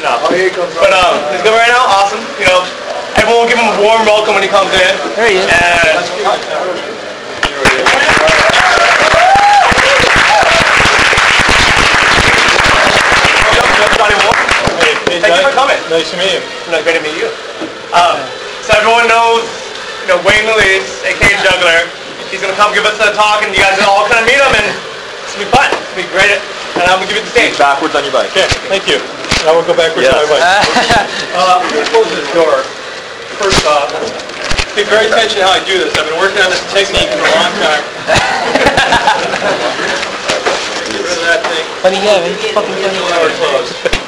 No. Oh, here he comes. But he's good right now. Awesome. You know, everyone will give him a warm welcome when he comes in. There he is. Thank you for coming. Nice to meet you. No, great to meet you. So everyone knows, you know, Wayne Louise, aka Juggler. He's gonna come give us a talk, and you guys will all kind of meet him, and it's gonna be fun. It's gonna be great. And I'm gonna give you the stage. Backwards on your bike. Okay, thank you. I will go backwards on my bike. I'm gonna close this door. First off, pay very attention to how I do this. I've been working on this technique for a long time. Get rid of that thing. Funny guy, man. Fucking funny guy. Now we're closed.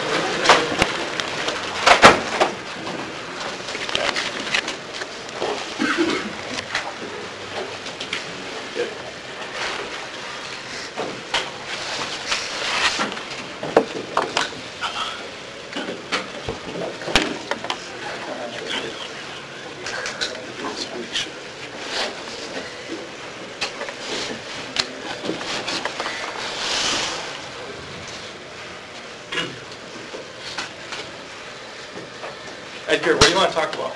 Edgar, what do you want to talk about?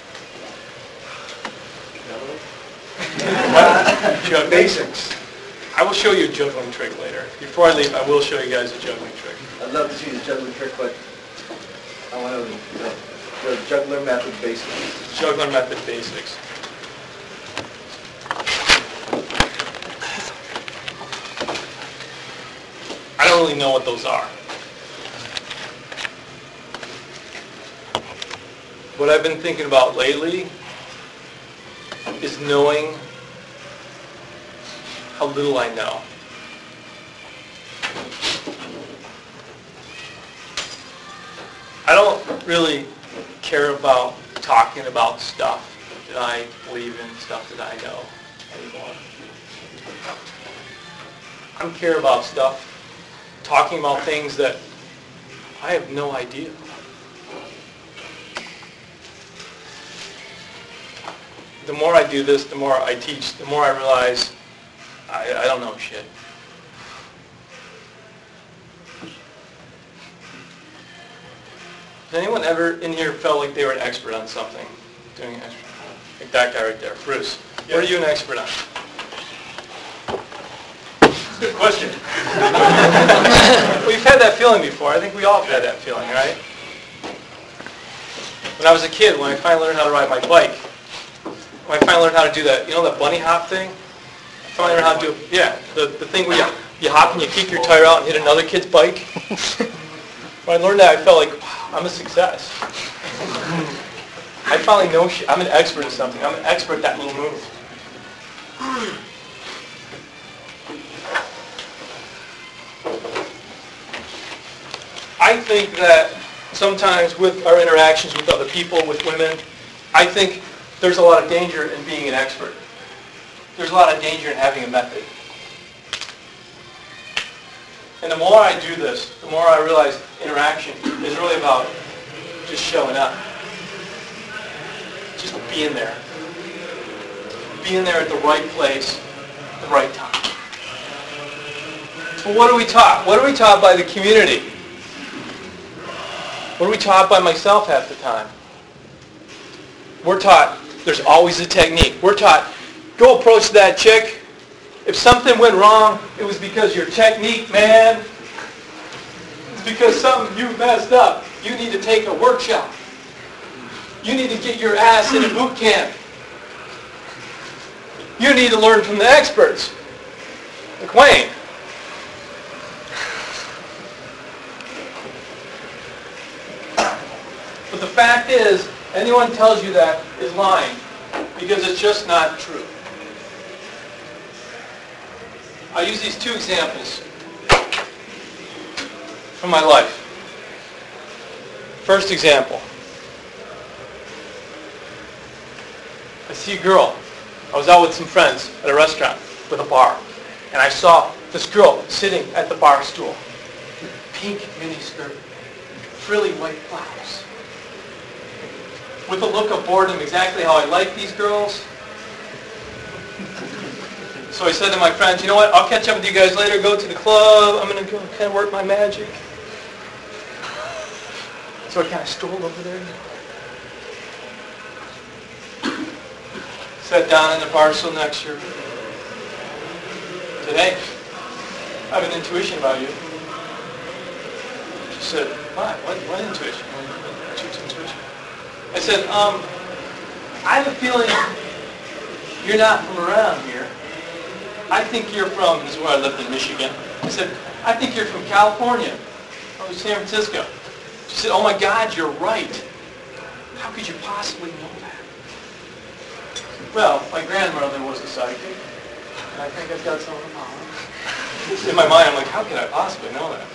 What? basics. I will show you a juggling trick later. Before I leave, I will show you guys a juggling trick. I'd love to see the juggler trick, but I want to the juggler method basics. Juggler method basics. I don't really know what those are. What I've been thinking about lately is knowing how little I know. I don't really care about talking about stuff that I believe in, stuff that I know anymore. I care about stuff, talking about things that I have no idea. The more I do this, the more I teach, the more I realize I don't know shit. Has anyone ever in here felt like they were an expert on something? Doing an expert? Like that guy right there, Bruce. What are you an expert on? That's a good question. Well, you've had that feeling before. I think we all have had that feeling, right? When I was a kid, when I finally learned how to ride my bike, when I finally learned how to do that, you know that bunny hop thing? I finally learned how to do, yeah, the thing where you hop and you kick your tire out and hit another kid's bike. When I learned that, I felt like, wow, I'm a success. I finally know shit. I'm an expert at something. I'm an expert at that little move. I think that sometimes with our interactions with other people, with women, I think there's a lot of danger in being an expert. There's a lot of danger in having a method. And the more I do this, the more I realize interaction is really about just showing up. Just being there. Being there at the right place, at the right time. So what are we taught? What are we taught by the community? What are we taught by myself half the time? We're taught there's always a technique. We're taught, go approach that chick. If something went wrong, it was because your technique, man. It's because something you messed up. You need to take a workshop. You need to get your ass in a boot camp. You need to learn from the experts. Like Wayne. But the fact is, anyone tells you that is lying because it's just not true. I'll use these two examples from my life. First example. I see a girl. I was out with some friends at a restaurant with a bar, and I saw this girl sitting at the bar stool. Pink mini skirt, frilly white blouse. With a look of boredom, exactly how I like these girls. So I said to my friends, you know what, I'll catch up with you guys later, go to the club, I'm going to go kind of work my magic. So I kind of strolled over there. Sat down in the parcel next to her. Said, hey, I have an intuition about you. She said, what intuition? What's intuition? I said, I have a feeling you're not from around here. I think you're from, this is where I lived in Michigan. I said, I think you're from California, or San Francisco. She said, oh my God, you're right. How could you possibly know that? Well, my grandmother was a psychic, and I think I've got some of the power. In my mind, I'm like, how could I possibly know that?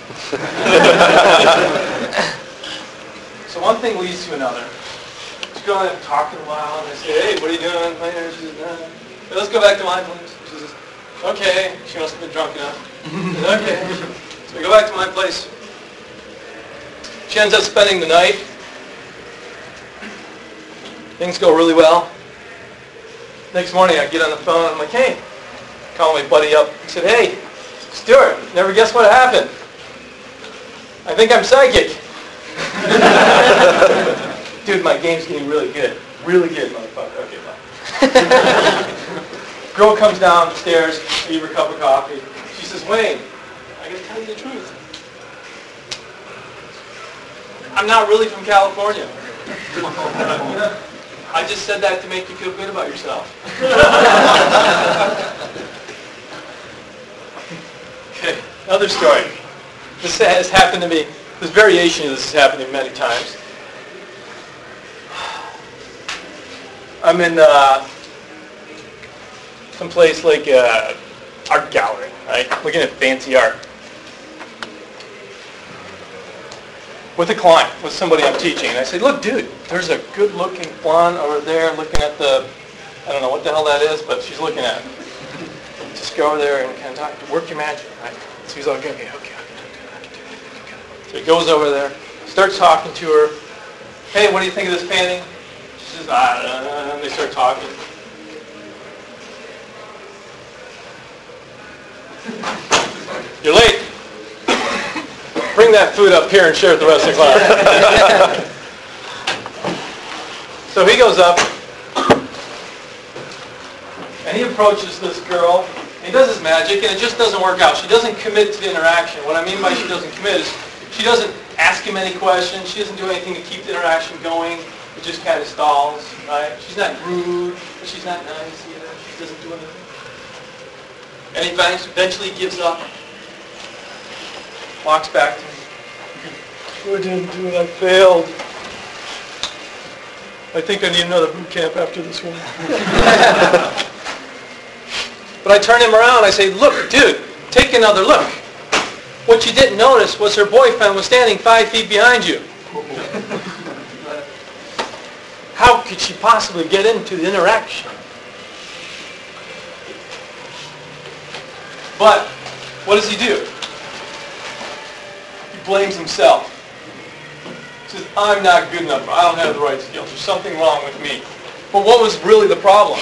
So one thing leads to another. She goes on and talking a while, and I say, hey, what are you doing? She says, no. Hey, let's go back to my place. She says, okay. She must have been drunk enough. Says, okay. So we go back to my place. She ends up spending the night. Things go really well. Next morning, I get on the phone. I'm like, hey. Call my buddy up. I said, hey, Stuart, never guess what happened. I think I'm psychic. Dude, my game's getting really good. Really good, motherfucker. Okay, bye. Girl comes downstairs, I give her a cup of coffee. She says, Wayne, I gotta tell you the truth. I'm not really from California. I just said that to make you feel good about yourself. Okay, another story. This has happened to me. This variation of this has happened to me many times. I'm in some place like art gallery, right? Looking at fancy art. With a client, with somebody I'm teaching. And I say, look, dude, there's a good-looking blonde over there looking at the, I don't know what the hell that is, but she's looking at it. Just go over there and kind of talk, work your magic, right? So he's like, okay. So he goes over there, starts talking to her. Hey, what do you think of this painting? She says, I don't know. And they start talking. You're late. Bring that food up here and share it with the rest of the class. So he goes up, and he approaches this girl. He does his magic, and it just doesn't work out. She doesn't commit to the interaction. What I mean by she doesn't commit is she doesn't ask him any questions. She doesn't do anything to keep the interaction going. It just kind of stalls, right? She's not rude, but she's not nice either. She doesn't do anything. And he eventually gives up. Walks back to me. I didn't do it. I failed. I think I need another boot camp after this one. But I turn him around. I say, look, dude, take another look. What you didn't notice was her boyfriend was standing 5 feet behind you. How could she possibly get into the interaction? But what does he do? He blames himself. He says, I'm not good enough. I don't have the right skills. There's something wrong with me. But what was really the problem?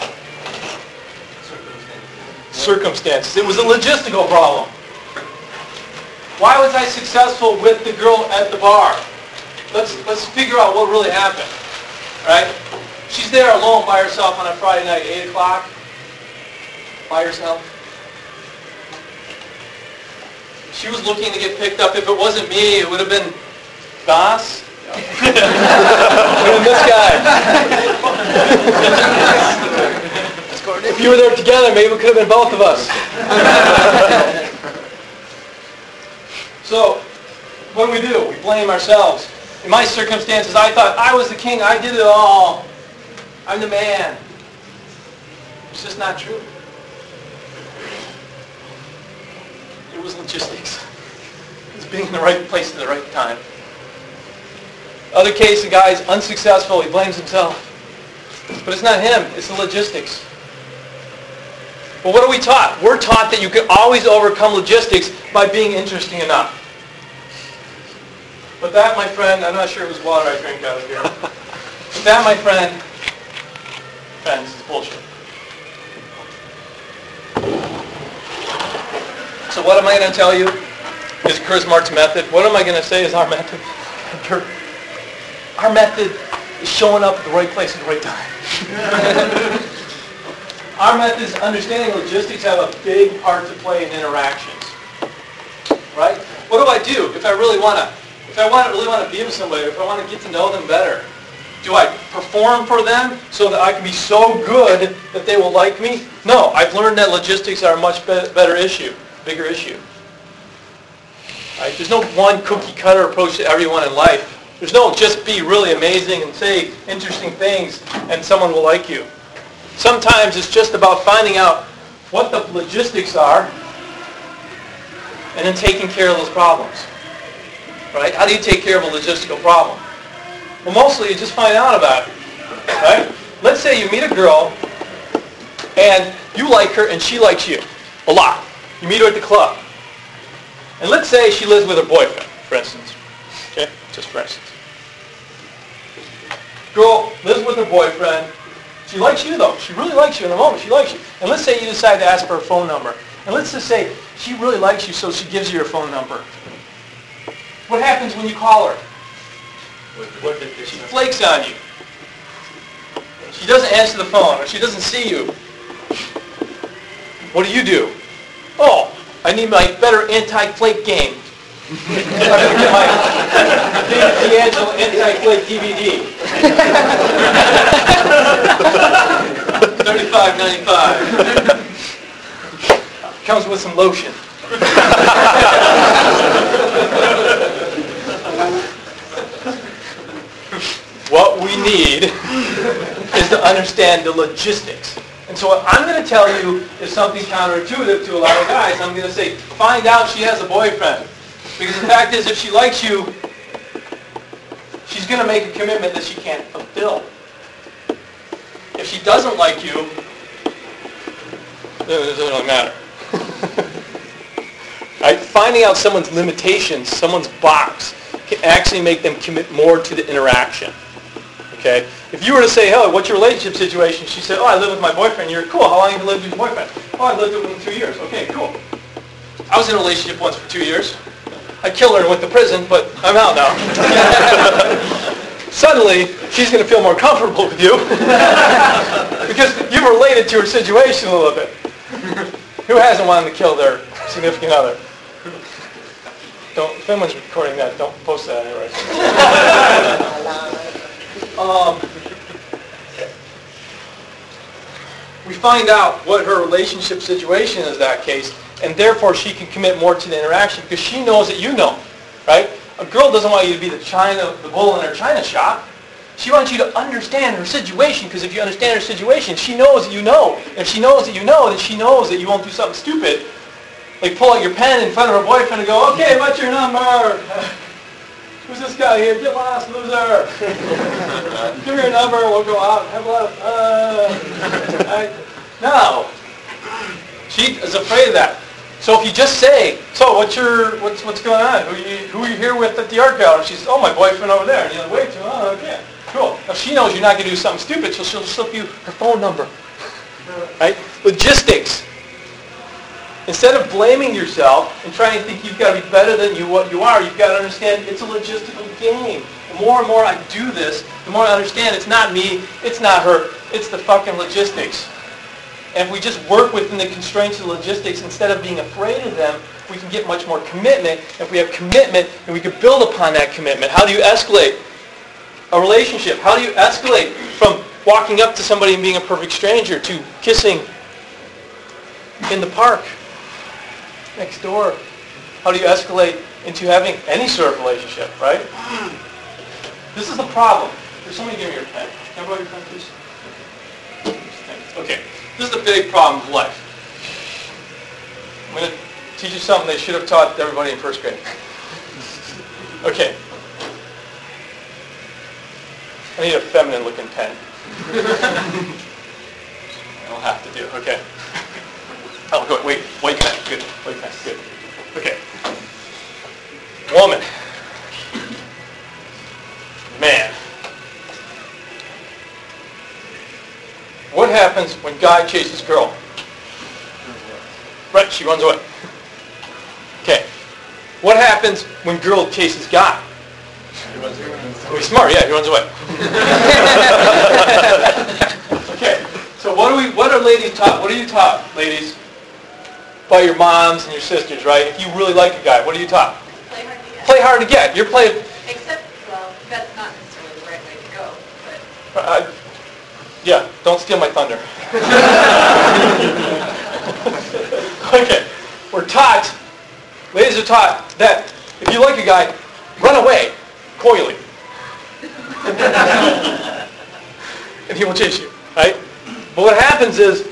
Circumstances. It was a logistical problem. Why was I successful with the girl at the bar? Let's figure out what really happened. Right? She's there alone by herself on a Friday night, 8 o'clock. By herself. She was looking to get picked up. If it wasn't me, it would have been Das. And this guy. If you were there together, maybe it could have been both of us. So, what do? We blame ourselves. In my circumstances, I thought I was the king. I did it all. I'm the man. It's just not true. It was logistics. It was being in the right place at the right time. Other case, the guy's unsuccessful. He blames himself. But it's not him. It's the logistics. But what are we taught? We're taught that you can always overcome logistics by being interesting enough. But that, my friend, I'm not sure it was water I drank out of here. But that, my friends, is bullshit. So what am I going to tell you is Chris Mark's method. What am I going to say is our method? Our method is showing up at the right place at the right time. Our method is understanding logistics have a big part to play in interactions. Right? What do I do if I really want to be with somebody, if I want to get to know them better? Do I perform for them so that I can be so good that they will like me? No, I've learned that logistics are a much bigger issue. Right? There's no one cookie cutter approach to everyone in life. There's no just be really amazing and say interesting things and someone will like you. Sometimes it's just about finding out what the logistics are and then taking care of those problems. Right? How do you take care of a logistical problem? Well, mostly you just find out about it. Right? Let's say you meet a girl and you like her and she likes you a lot. You meet her at the club. And let's say she lives with her boyfriend, for instance. Okay? Just for instance. Girl lives with her boyfriend. She likes you, though. She really likes you in the moment. She likes you. And let's say you decide to ask for her phone number. And let's just say she really likes you, so she gives you her phone number. What happens when you call her? She flakes on you. She doesn't answer the phone, or she doesn't see you. What do? Oh, I need my better anti-flake game. I'm going to get my D'Angelo anti-flake DVD. $35.95. Comes with some lotion. What we need is to understand the logistics. And so what I'm going to tell you is something counterintuitive to a lot of guys. I'm going to say, find out she has a boyfriend. Because the fact is, if she likes you, she's going to make a commitment that she can't fulfill. If she doesn't like you, then it doesn't really matter. Right? Finding out someone's limitations, someone's box, can actually make them commit more to the interaction. Okay? If you were to say, oh, what's your relationship situation? She said, oh, I live with my boyfriend. You're cool. How long have you lived with your boyfriend? Oh, I've lived with him 2 years. Okay, cool. I was in a relationship once for 2 years. I killed her and went to prison, but I'm out now. Suddenly, she's going to feel more comfortable with you because you've related to her situation a little bit. Who hasn't wanted to kill their significant other? Don't, if anyone's recording that, don't post that anyway. We find out what her relationship situation is in that case, and therefore she can commit more to the interaction because she knows that you know, right? A girl doesn't want you to be the bull in her china shop. She wants you to understand her situation because if you understand her situation, she knows that you know. If she knows that you know, then she knows that you won't do something stupid. Like pull out your pen in front of her boyfriend and go, okay, what's your number? Who's this guy here? Get lost, loser. Give me your number, we'll go out and have a lot of fun. No. She is afraid of that. So if you just say, so what's going on? Who are you here with at the art gallery? She says, oh, my boyfriend over there. And you're like, wait, oh, okay, cool. Now she knows you're not going to do something stupid, so she'll slip you her phone number. Right? Logistics. Instead of blaming yourself and trying to think you've got to be better than what you are, you've got to understand it's a logistical game. The more and more I do this, the more I understand it's not me, it's not her, it's the fucking logistics. And if we just work within the constraints of the logistics instead of being afraid of them, we can get much more commitment. If we have commitment, and we can build upon that commitment. How do you escalate a relationship? How do you escalate from walking up to somebody and being a perfect stranger to kissing in the park next door? How do you escalate into having any sort of relationship, right? This is the problem. There's somebody give me your pen. Can I borrow your pen, please? Okay. This is the big problem of life. I'm going to teach you something they should have taught everybody in first grade. Okay. I need a feminine-looking pen. I'll have to do. Okay. Oh, good. Wait. White pen. Good. White pen. Good. Okay. Woman. Man. What happens when guy chases girl? Right, she runs away. Okay. What happens when girl chases guy? He's smart, yeah, he runs away. Okay, so what are ladies taught? What are you taught, ladies? By your moms and your sisters, right? If you really like a guy, what are you taught? Play hard to get. Play hard to get. You're playing... Except, well, that's not necessarily the right way to go, but... yeah, don't steal my thunder. Okay, we're taught, ladies are taught that if you like a guy, run away, coyly. And he will chase you, right? But what happens is,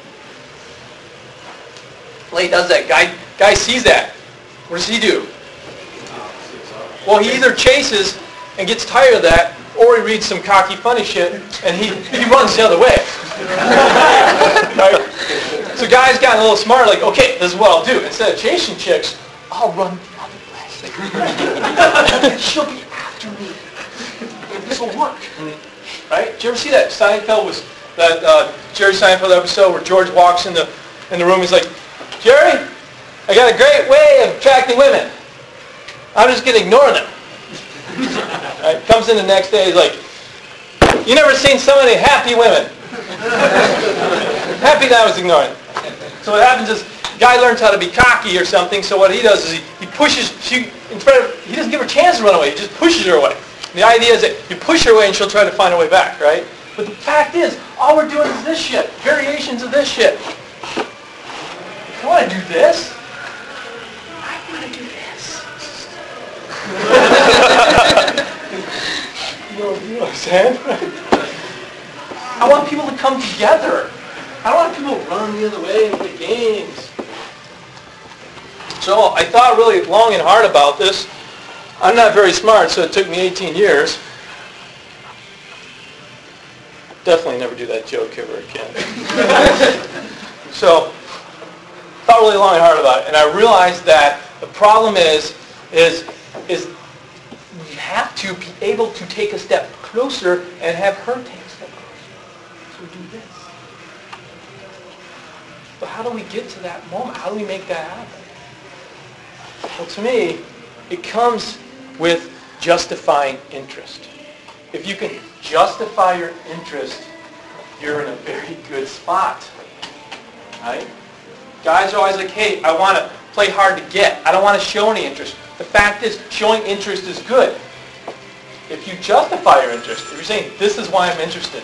lady does that, guy sees that. What does he do? Well, he either chases and gets tired of that, or he reads some cocky, funny shit, and he runs the other way. Right? So guys got a little smart, like, okay, this is what I'll do. Instead of chasing chicks, I'll run the other way. She'll be after me. This will work. Right? Did you ever see that Jerry Seinfeld episode where George walks in the room, he's like, Jerry, I got a great way of attracting women. I'm just going to ignore them. Right? Comes in the next day, he's like, you never seen so many happy women. Happy that I was ignoring them. So what happens is, guy learns how to be cocky or something, so what he does is he pushes, he doesn't give her a chance to run away, he just pushes her away. And the idea is that you push her away and she'll try to find her way back, right? But the fact is, all we're doing is this shit, variations of this shit. I want to do this. I want to do this. You know what I'm saying? I want people to come together. I don't want people to run the other way and play games. So I thought really long and hard about this. I'm not very smart, so it took me 18 years. Definitely never do that joke ever again. So thought really long and hard about it, and I realized that the problem is we have to be able to take a step closer and have her take a step closer. So we do this. But how do we get to that moment? How do we make that happen? Well, to me, it comes with justifying interest. If you can justify your interest, you're in a very good spot. Right? Guys are always like, hey, I want to play hard to get. I don't want to show any interest. The fact is, showing interest is good. If you justify your interest, if you're saying, this is why I'm interested.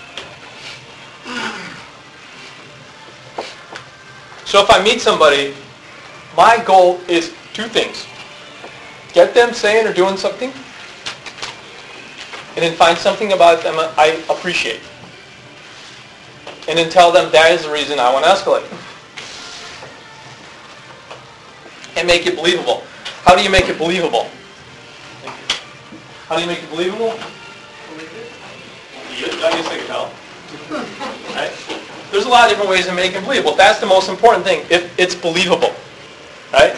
So if I meet somebody, my goal is two things. Get them saying or doing something, and then find something about them I appreciate. And then tell them that is the reason I want to escalate. And make it believable. How do you make it believable? How do you make it believable? I guess I can tell. Right? There's a lot of different ways of making it believable. That's the most important thing. If it's believable. Right?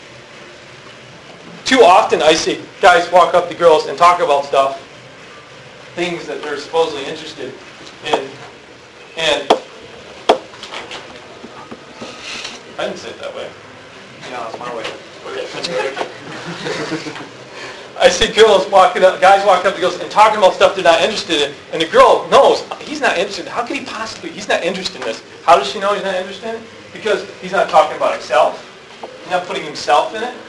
Too often I see guys walk up to girls and talk about stuff, things that they're supposedly interested in, and I didn't say it that way. No, it's my way. I see guys walking up to girls and talking about stuff they're not interested in, and the girl knows he's not interested. How could he possibly? He's not interested in this. How does she know he's not interested in it? Because he's not talking about himself. He's not putting himself in it.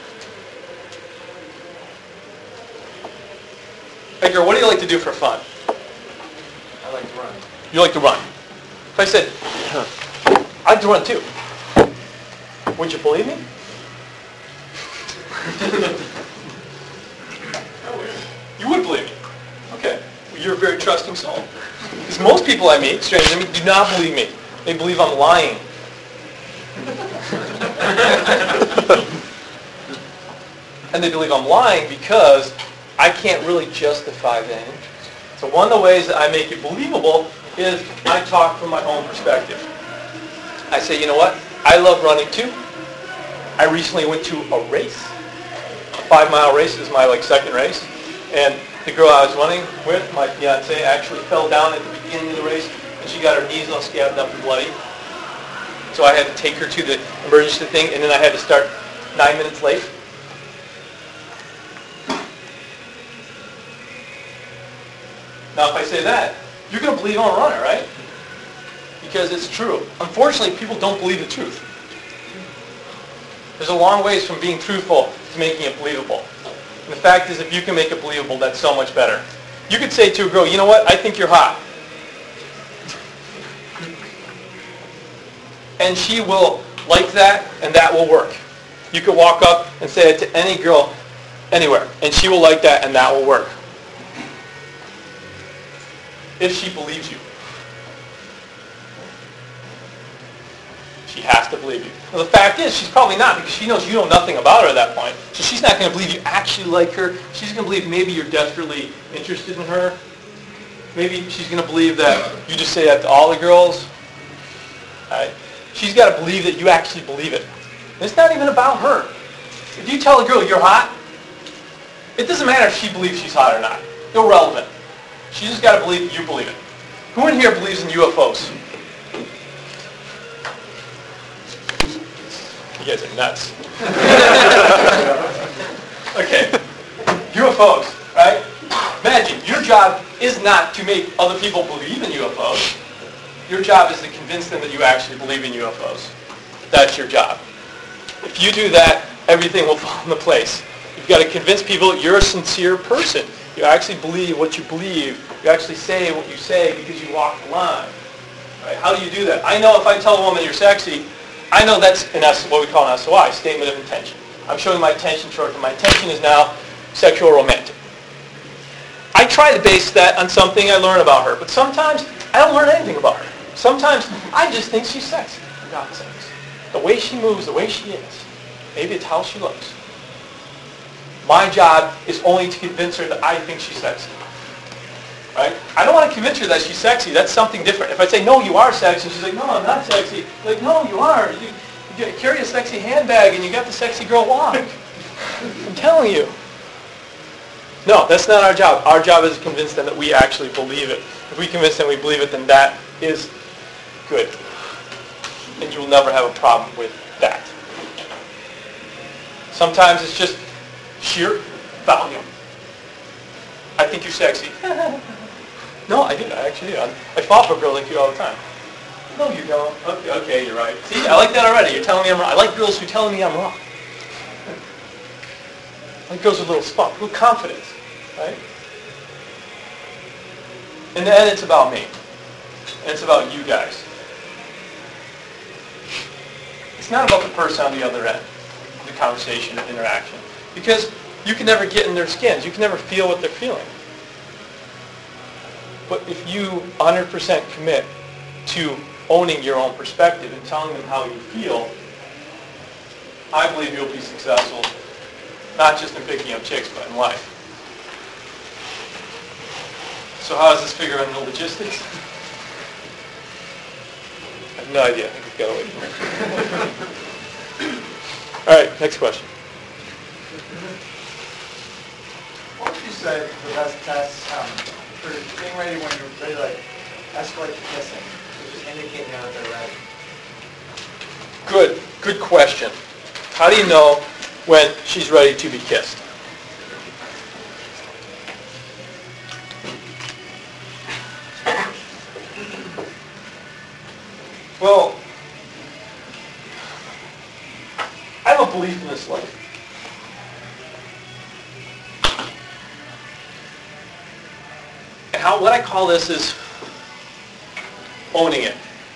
Hey girl, what do you like to do for fun? I like to run. You like to run. If I said, I like to run too, would you believe me? You would believe me. Okay. Well, you're a very trusting soul. Because most people I meet, strangers I meet, do not believe me. They believe I'm lying. And they believe I'm lying because I can't really justify that interest. So one of the ways that I make it believable is I talk from my own perspective. I say, you know what? I love running too. I recently went to a race. A 5-mile race is my second race. And the girl I was running with, my fiance, actually fell down at the beginning of the race, and she got her knees all scabbed up and bloody. So I had to take her to the emergency thing, and then I had to start 9 minutes late. Now, if I say that, you're going to believe I'm a runner, right? Because it's true. Unfortunately, people don't believe the truth. There's a long ways from being truthful to making it believable. And the fact is, if you can make it believable, that's so much better. You could say to a girl, you know what, I think you're hot. And she will like that, and that will work. You could walk up and say it to any girl anywhere, and she will like that, and that will work. If she believes you. She has to believe you. Well, the fact is, she's probably not, because she knows you know nothing about her at that point. So she's not going to believe you actually like her. She's going to believe maybe you're desperately interested in her. Maybe she's going to believe that you just say that to all the girls. Right? She's got to believe that you actually believe it. And it's not even about her. If you tell a girl you're hot, it doesn't matter if she believes she's hot or not. Irrelevant. She's just got to believe you believe it. Who in here believes in UFOs? You guys are nuts. Okay. UFOs, right? Imagine, your job is not to make other people believe in UFOs. Your job is to convince them that you actually believe in UFOs. That's your job. If you do that, everything will fall into place. You've got to convince people you're a sincere person. You actually believe what you believe. You actually say what you say because you walk the line. Right? How do you do that? I know if I tell a woman you're sexy, I know that's what we call an SOI, statement of intention. I'm showing my intention toward her. My intention is now sexual or romantic. I try to base that on something I learn about her, but sometimes I don't learn anything about her. Sometimes I just think she's sexy, for God's sakes. The way she moves, the way she is. Maybe it's how she looks. My job is only to convince her that I think she's sexy. Right? I don't want to convince her that she's sexy. That's something different. If I say, no, you are sexy, and she's like, no, I'm not sexy. I'm like, no, you are. You carry a sexy handbag, and you got the sexy girl walk. I'm telling you. No, that's not our job. Our job is to convince them that we actually believe it. If we convince them we believe it, then that is good. And you will never have a problem with that. Sometimes it's just sheer volume. I think you're sexy. No, I do. I actually do. I fall for a girl like you all the time. No, you don't. Okay, you're right. See, I like that already. You're telling me I'm wrong. I like girls who are telling me I'm wrong. I like girls with a little spunk, a little confidence. Right? In the end, it's about me. And it's about you guys. It's not about the person on the other end of the conversation and interaction. Because you can never get in their skins. You can never feel what they're feeling. But if you 100% commit to owning your own perspective and telling them how you feel, I believe you'll be successful, not just in picking up chicks, but in life. So how does this figure into logistics? I have no idea. I think we've got to wait for it. All right, next question. What would you say the best test for being ready when you're ready to escalate the kissing, which is indicating that they're ready? Good question. How do you know when she's ready to be kissed? Well, I have a belief in this life. And what I call this is owning it.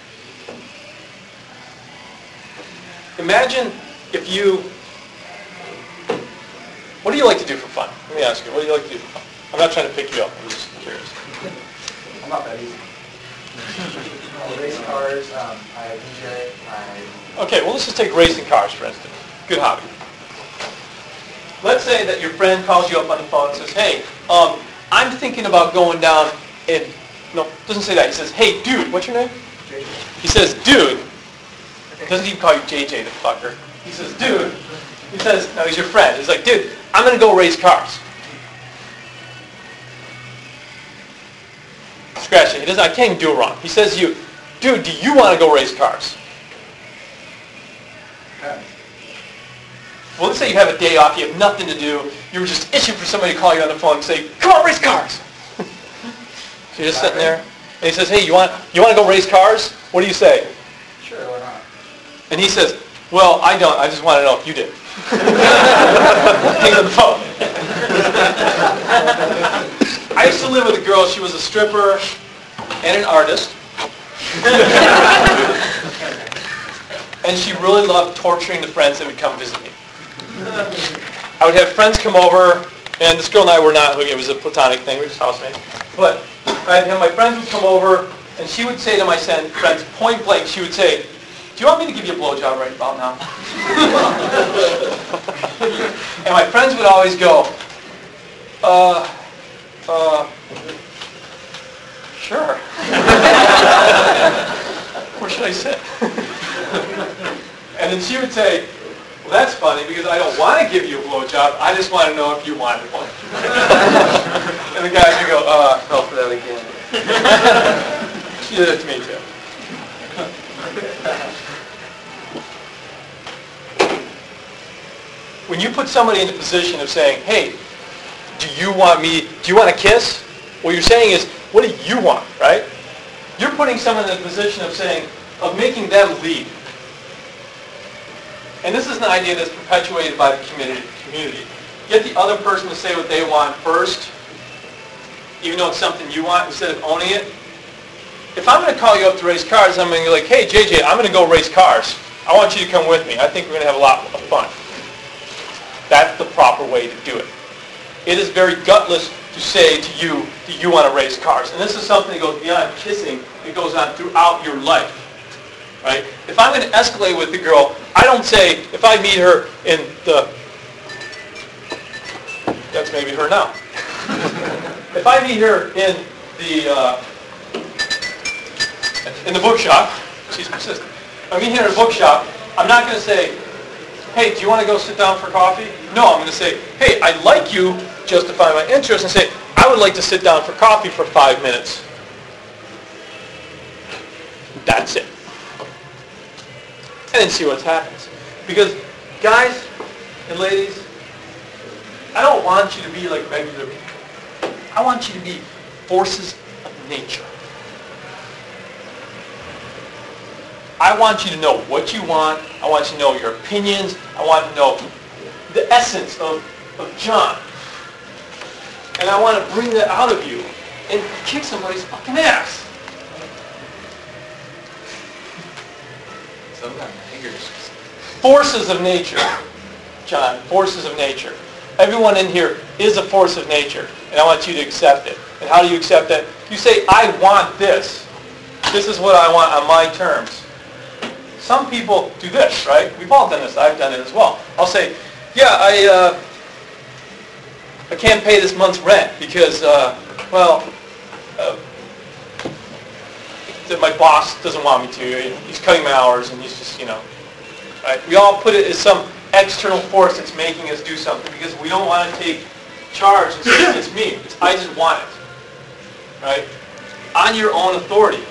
Imagine if you... What do you like to do for fun? Let me ask you, what do you like to do for fun? I'm not trying to pick you up, I'm just curious. I'm not that easy. Race cars, I DJ, Okay, well let's just take racing cars for instance. Good hobby. Let's say that your friend calls you up on the phone and says, hey, I'm thinking about going down and... No, doesn't say that. He says, hey, dude, what's your name? JJ. He says, dude. Doesn't even call you JJ, the fucker. He says, dude. He says, no, he's your friend. He's like, dude, I'm going to go race cars. Scratch it. He doesn't, I can't even do it wrong. He says to you, dude, do you want to go race cars? Okay. Well, let's say you have a day off, you have nothing to do, you were just itching for somebody to call you on the phone and say, come on, race cars. You're just sitting there, and he says, hey, you want to go race cars? What do you say? Sure, why not? And he says, well, I don't. I just want to know if you did. Hangs up the phone. I used to live with a girl. She was a stripper and an artist. And she really loved torturing the friends that would come visit me. I would have friends come over, and this girl and I were not, it was a platonic thing, we were just housemates. But I'd have my friends would come over, and she would say to my friends, point blank, she would say, do you want me to give you a blowjob right about now? And my friends would always go, sure. Where should I sit? And then she would say, well, that's funny because I don't want to give you a blowjob. I just want to know if you wanted one. And the guys would go, fell for that again. She did it to me too. When you put somebody in the position of saying, hey, do you want a kiss? What you're saying is, what do you want, right? You're putting someone in the position of saying, of making them lead. And this is an idea that's perpetuated by the community. Get the other person to say what they want first, even though it's something you want, instead of owning it. If I'm going to call you up to race cars, I'm going to be like, hey, JJ, I'm going to go race cars. I want you to come with me. I think we're going to have a lot of fun. That's the proper way to do it. It is very gutless to say to you, do you want to race cars? And this is something that goes beyond kissing. It goes on throughout your life. Right? If I'm going to escalate with the girl, I don't say, if I meet her in the... That's maybe her now. If I meet her in the bookshop, she's persistent. If I meet her in a bookshop, I'm not going to say, hey, do you want to go sit down for coffee? No, I'm going to say, hey, I like you, justify my interest, and say, I would like to sit down for coffee for 5 minutes. That's it. And then see what happens. Because guys and ladies, I don't want you to be like regular people. I want you to be forces of nature. I want you to know what you want. I want you to know your opinions. I want to know the essence of John. And I want to bring that out of you and kick somebody's fucking ass. Forces of nature, John, forces of nature. Everyone in here is a force of nature, and I want you to accept it. And how do you accept that? You say, I want this. This is what I want on my terms. Some people do this, right? We've all done this. I've done it as well. I'll say, yeah, I can't pay this month's rent because, my boss doesn't want me to. He's cutting my hours, and he's just, right? We all put it as some external force that's making us do something because we don't want to take charge and say, it's me. I just want it. Right? On your own authority.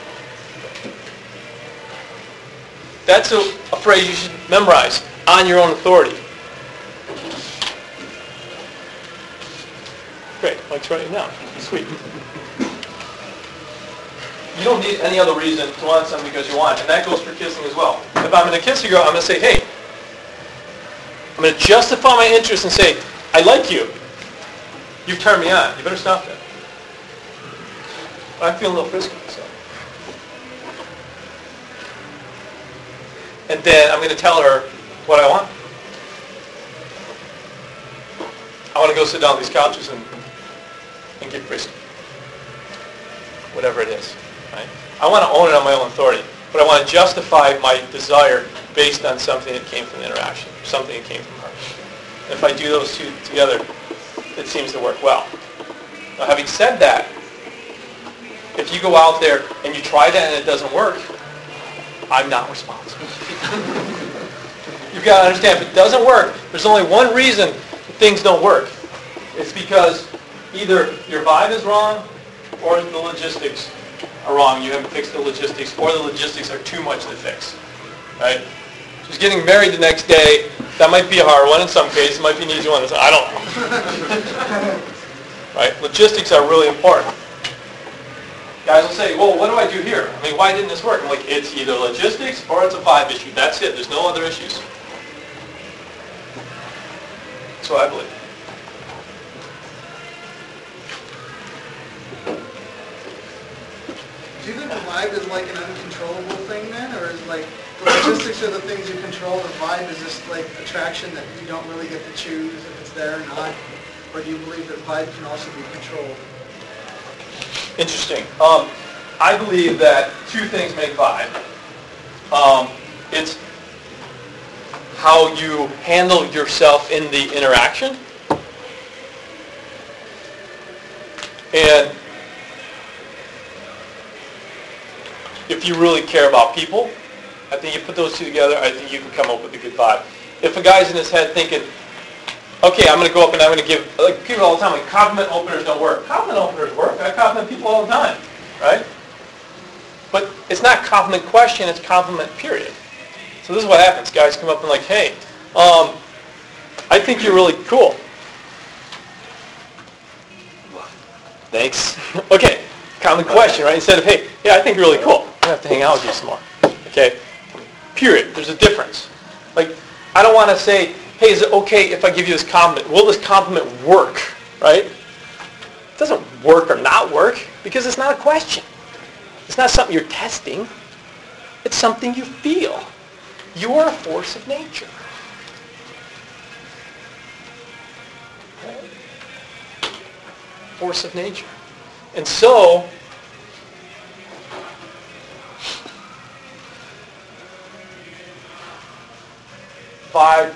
That's a phrase you should memorize. On your own authority. Great. Mike's writing now. Sweet. You don't need any other reason to want something because you want it. And that goes for kissing as well. If I'm going to kiss a girl, I'm going to say, hey, I'm going to justify my interest and say, I like you. You've turned me on. You better stop that. I'm feeling a little frisky. So. And then I'm going to tell her what I want. I want to go sit down on these couches and get frisky. Whatever it is. Right? I want to own it on my own authority, but I want to justify my desire based on something that came from the interaction, something that came from her. And if I do those two together, it seems to work well. Now, having said that, if you go out there and you try that and it doesn't work, I'm not responsible. You've got to understand, if it doesn't work, there's only one reason things don't work. It's because either your vibe is wrong or the logistics are wrong. You haven't fixed the logistics, or the logistics are too much to fix. Right? She's getting married the next day. That might be a hard one in some cases. It might be an easy one. I don't know. Right? Logistics are really important. Guys will say, well, what do I do here? I mean, why didn't this work? I'm like, it's either logistics or it's a vibe issue. That's it. There's no other issues. That's what I believe. Do you think the vibe is like an uncontrollable thing then? Or is like the logistics are the things you control, the vibe is just like attraction that you don't really get to choose if it's there or not? Or do you believe that vibe can also be controlled? Interesting. I believe that two things make vibe. It's how you handle yourself in the interaction, and if you really care about people, I think you put those two together, I think you can come up with a good vibe. If a guy's in his head thinking, okay, I'm going to go up and I'm going to give, like people all the time, like compliment openers don't work. Compliment openers work. I compliment people all the time, right? But it's not compliment question, it's compliment period. So this is what happens. Guys come up and like, hey, I think you're really cool. Thanks. Okay, common question, right? Instead of, hey, yeah, I think you're really cool. I have to hang out with you some more. Okay? Period. There's a difference. Like, I don't want to say, hey, is it okay if I give you this compliment? Will this compliment work? Right? It doesn't work or not work because it's not a question. It's not something you're testing. It's something you feel. You are a force of nature. Force of nature. And so, vibe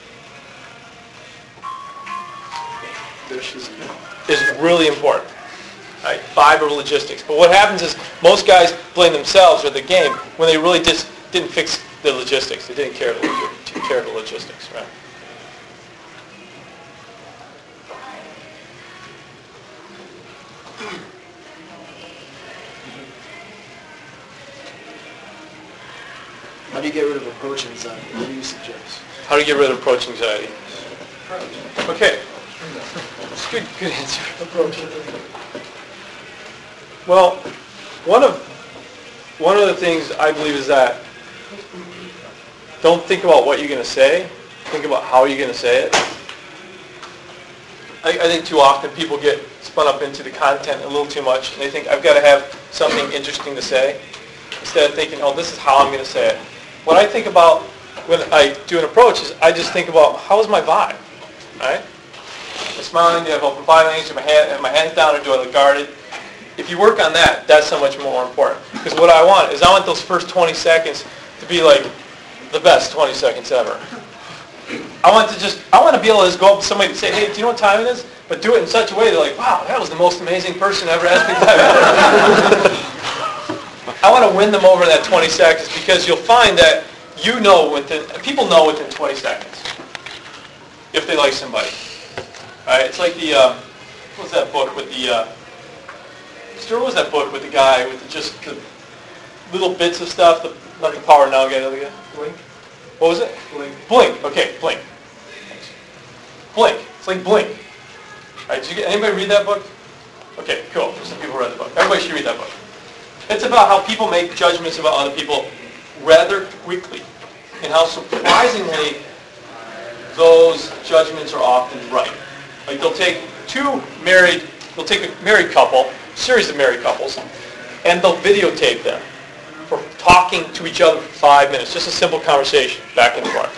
is really important. Right? Vibe or logistics. But what happens is most guys blame themselves or the game when they really just didn't fix the logistics. They didn't care the logistics. Right? How do you get rid of approach anxiety? What do you suggest? How do you get rid of approach anxiety? Okay. That's good answer. Approach. Well, one of the things I believe is that don't think about what you're going to say. Think about how you're going to say it. I think too often people get spun up into the content a little too much, and they think, I've got to have something interesting to say, instead of thinking, oh, this is how I'm going to say it. What I think about when I do an approach is I just think about, how is my vibe? Right? I'm smiling, do I have open body language, have my hands down, or do I look guarded? If you work on that, that's so much more important. Because what I want those first 20 seconds to be like the best 20 seconds ever. I want to be able to just go up to somebody and say, hey, do you know what time it is? But do it in such a way they're like, wow, that was the most amazing person ever asked me that. I want to win them over that 20 seconds because you'll find that people know within 20 seconds if they like somebody. Right? It's like what was that book with the, Stuart, what was that book with the guy with just the little bits of stuff, the Nothing Power Now guy, the other guy? Blink. What was it? Blink. Blink. Okay, Blink. Thanks. Blink. It's like Blink. Right? Did anybody read that book? Okay, cool. Some people read the book. Everybody should read that book. It's about how people make judgments about other people rather quickly, and how surprisingly those judgments are often right. Like they'll take a married couple, a series of married couples, and they'll videotape them for talking to each other for 5 minutes, just a simple conversation back and forth.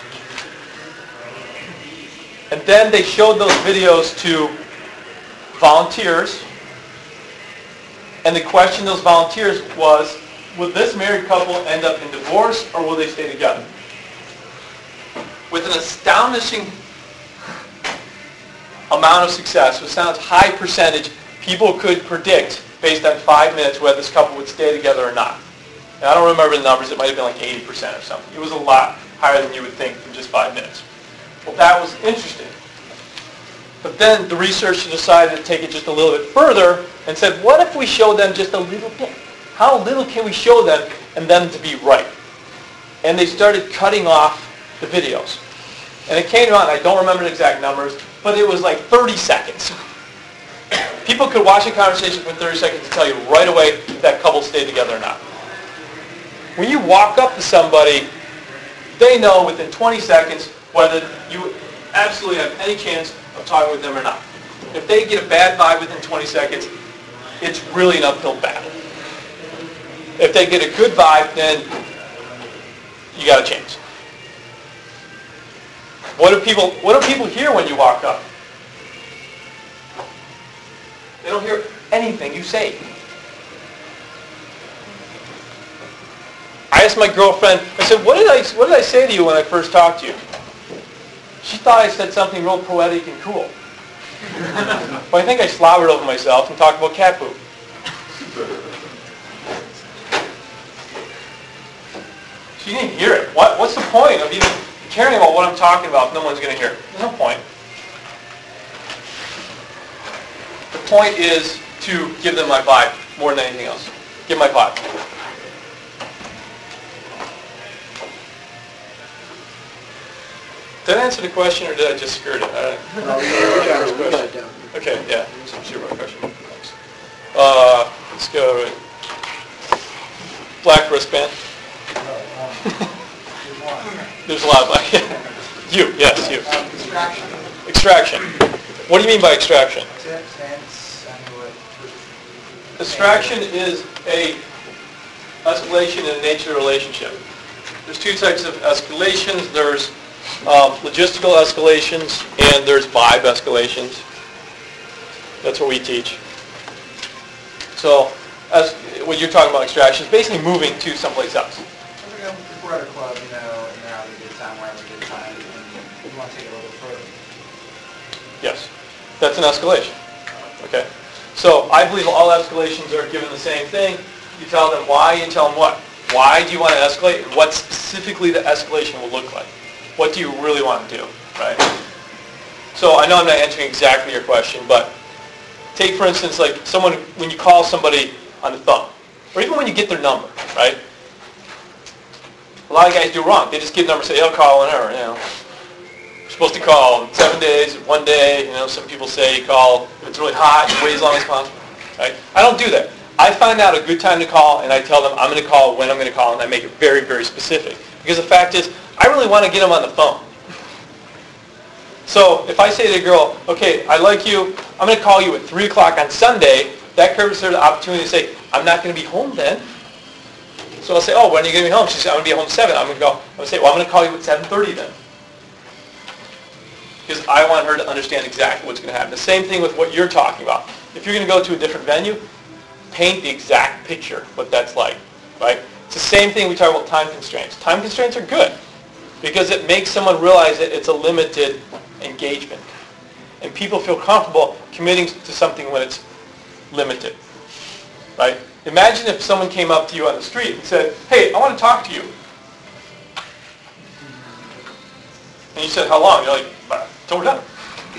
And then they showed those videos to volunteers, and the question those volunteers was, would this married couple end up in divorce or will they stay together? With an astonishing amount of success, with sounds high percentage, people could predict based on 5 minutes whether this couple would stay together or not. And I don't remember the numbers, it might have been like 80% or something. It was a lot higher than you would think in just 5 minutes. Well, that was interesting. But then the researcher decided to take it just a little bit further and said, what if we show them just a little bit? How little can we show them and them to be right? And they started cutting off the videos. And it came out, and I don't remember the exact numbers, but it was like 30 seconds. People people could watch a conversation for 30 seconds and tell you right away if that couple stayed together or not. When you walk up to somebody, they know within 20 seconds whether you absolutely have any chance of talking with them or not. If they get a bad vibe within 20 seconds, it's really an uphill battle. If they get a good vibe, then you got a chance. What do people hear when you walk up? They don't hear anything you say. I asked my girlfriend, I said, what did I say to you when I first talked to you? She thought I said something real poetic and cool. But I think I slobbered over myself and talked about cat poop. She didn't hear it. What's the point of even caring about what I'm talking about if no one's going to hear it? There's no point. The point is to give them my vibe more than anything else. Give my vibe. Did I answer the question or did I just skirt it? No, you got it. Okay, yeah. Zero question. Thanks. Let's go. Black wristband. There's a lot of black. You, yes, you. Extraction. Extraction. What do you mean by extraction? Sense, Extraction is a escalation in a nature relationship. There's two types of escalations. There's logistical escalations and there's vibe escalations. That's what we teach. So, when you're talking about extraction, it's basically moving to someplace else. If we're at a club, and they're having a good time, we're having a good time, and you want to take it a little further. Yes. That's an escalation. Okay? So, I believe all escalations are given the same thing. You tell them why, you tell them what. Why do you want to escalate? And what specifically the escalation will look like. What do you really want to do, right? So I know I'm not answering exactly your question, but take for instance like someone, when you call somebody on the phone, or even when you get their number, right? A lot of guys do wrong. They just get a number and say, I'll call whenever, You're supposed to call in 7 days, 1 day, some people say you call, if it's really hot, you wait as long as possible, right? I don't do that. I find out a good time to call and I tell them I'm going to call when I'm going to call and I make it very, very specific. Because the fact is, I really want to get them on the phone. So if I say to the girl, okay, I like you, I'm going to call you at 3 o'clock on Sunday, that gives her the opportunity to say, I'm not going to be home then. So I'll say, oh, when are you going to be home? She says, I'm going to be home at 7. I'm going to say, well, I'm going to call you at 7:30 then. Because I want her to understand exactly what's going to happen. The same thing with what you're talking about. If you're going to go to a different venue, paint the exact picture, what that's like, right? It's the same thing we talk about time constraints. Time constraints are good because it makes someone realize that it's a limited engagement. And people feel comfortable committing to something when it's limited, right? Imagine if someone came up to you on the street and said, hey, I want to talk to you. And you said, how long? You're like, till we're done.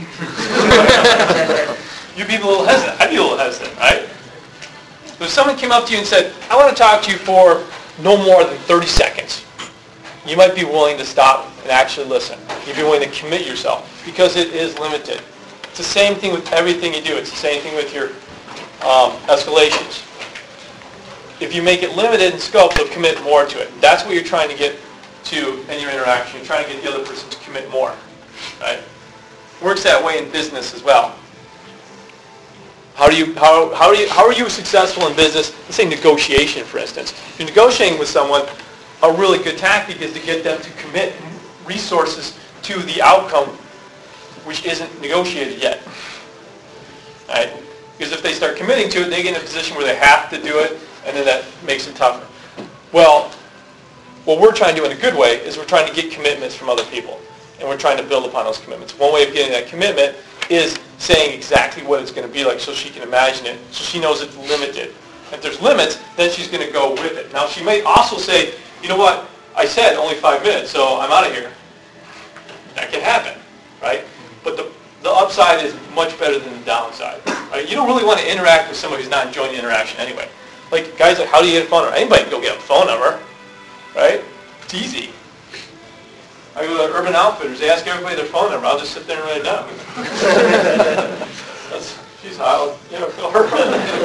You'd be a little hesitant. I'd be a little hesitant, right? But if someone came up to you and said, I want to talk to you for no more than 30 seconds, you might be willing to stop and actually listen. You'd be willing to commit yourself because it is limited. It's the same thing with everything you do. It's the same thing with your escalations. If you make it limited in scope, they'll commit more to it. That's what you're trying to get to in your interaction. You're trying to get the other person to commit more. Right? Works that way in business as well. How are you successful in business? Let's say negotiation, for instance. If you're negotiating with someone, a really good tactic is to get them to commit resources to the outcome which isn't negotiated yet. Right? Because if they start committing to it, they get in a position where they have to do it, and then that makes it tougher. Well, what we're trying to do in a good way is we're trying to get commitments from other people, and we're trying to build upon those commitments. One way of getting that commitment is saying exactly what it's going to be like so she can imagine it, so she knows it's limited. If there's limits, then she's going to go with it. Now, she may also say, you know what, I said only 5 minutes, so I'm out of here. That can happen, right? But the upside is much better than the downside. Right? You don't really want to interact with someone who's not enjoying the interaction anyway. Like, guys, like, how do you get a phone number? Anybody can go get a phone number, right? It's easy. I go to Urban Outfitters. They ask everybody their phone number. I'll just sit there and write it down. She's hot. You know, fill her.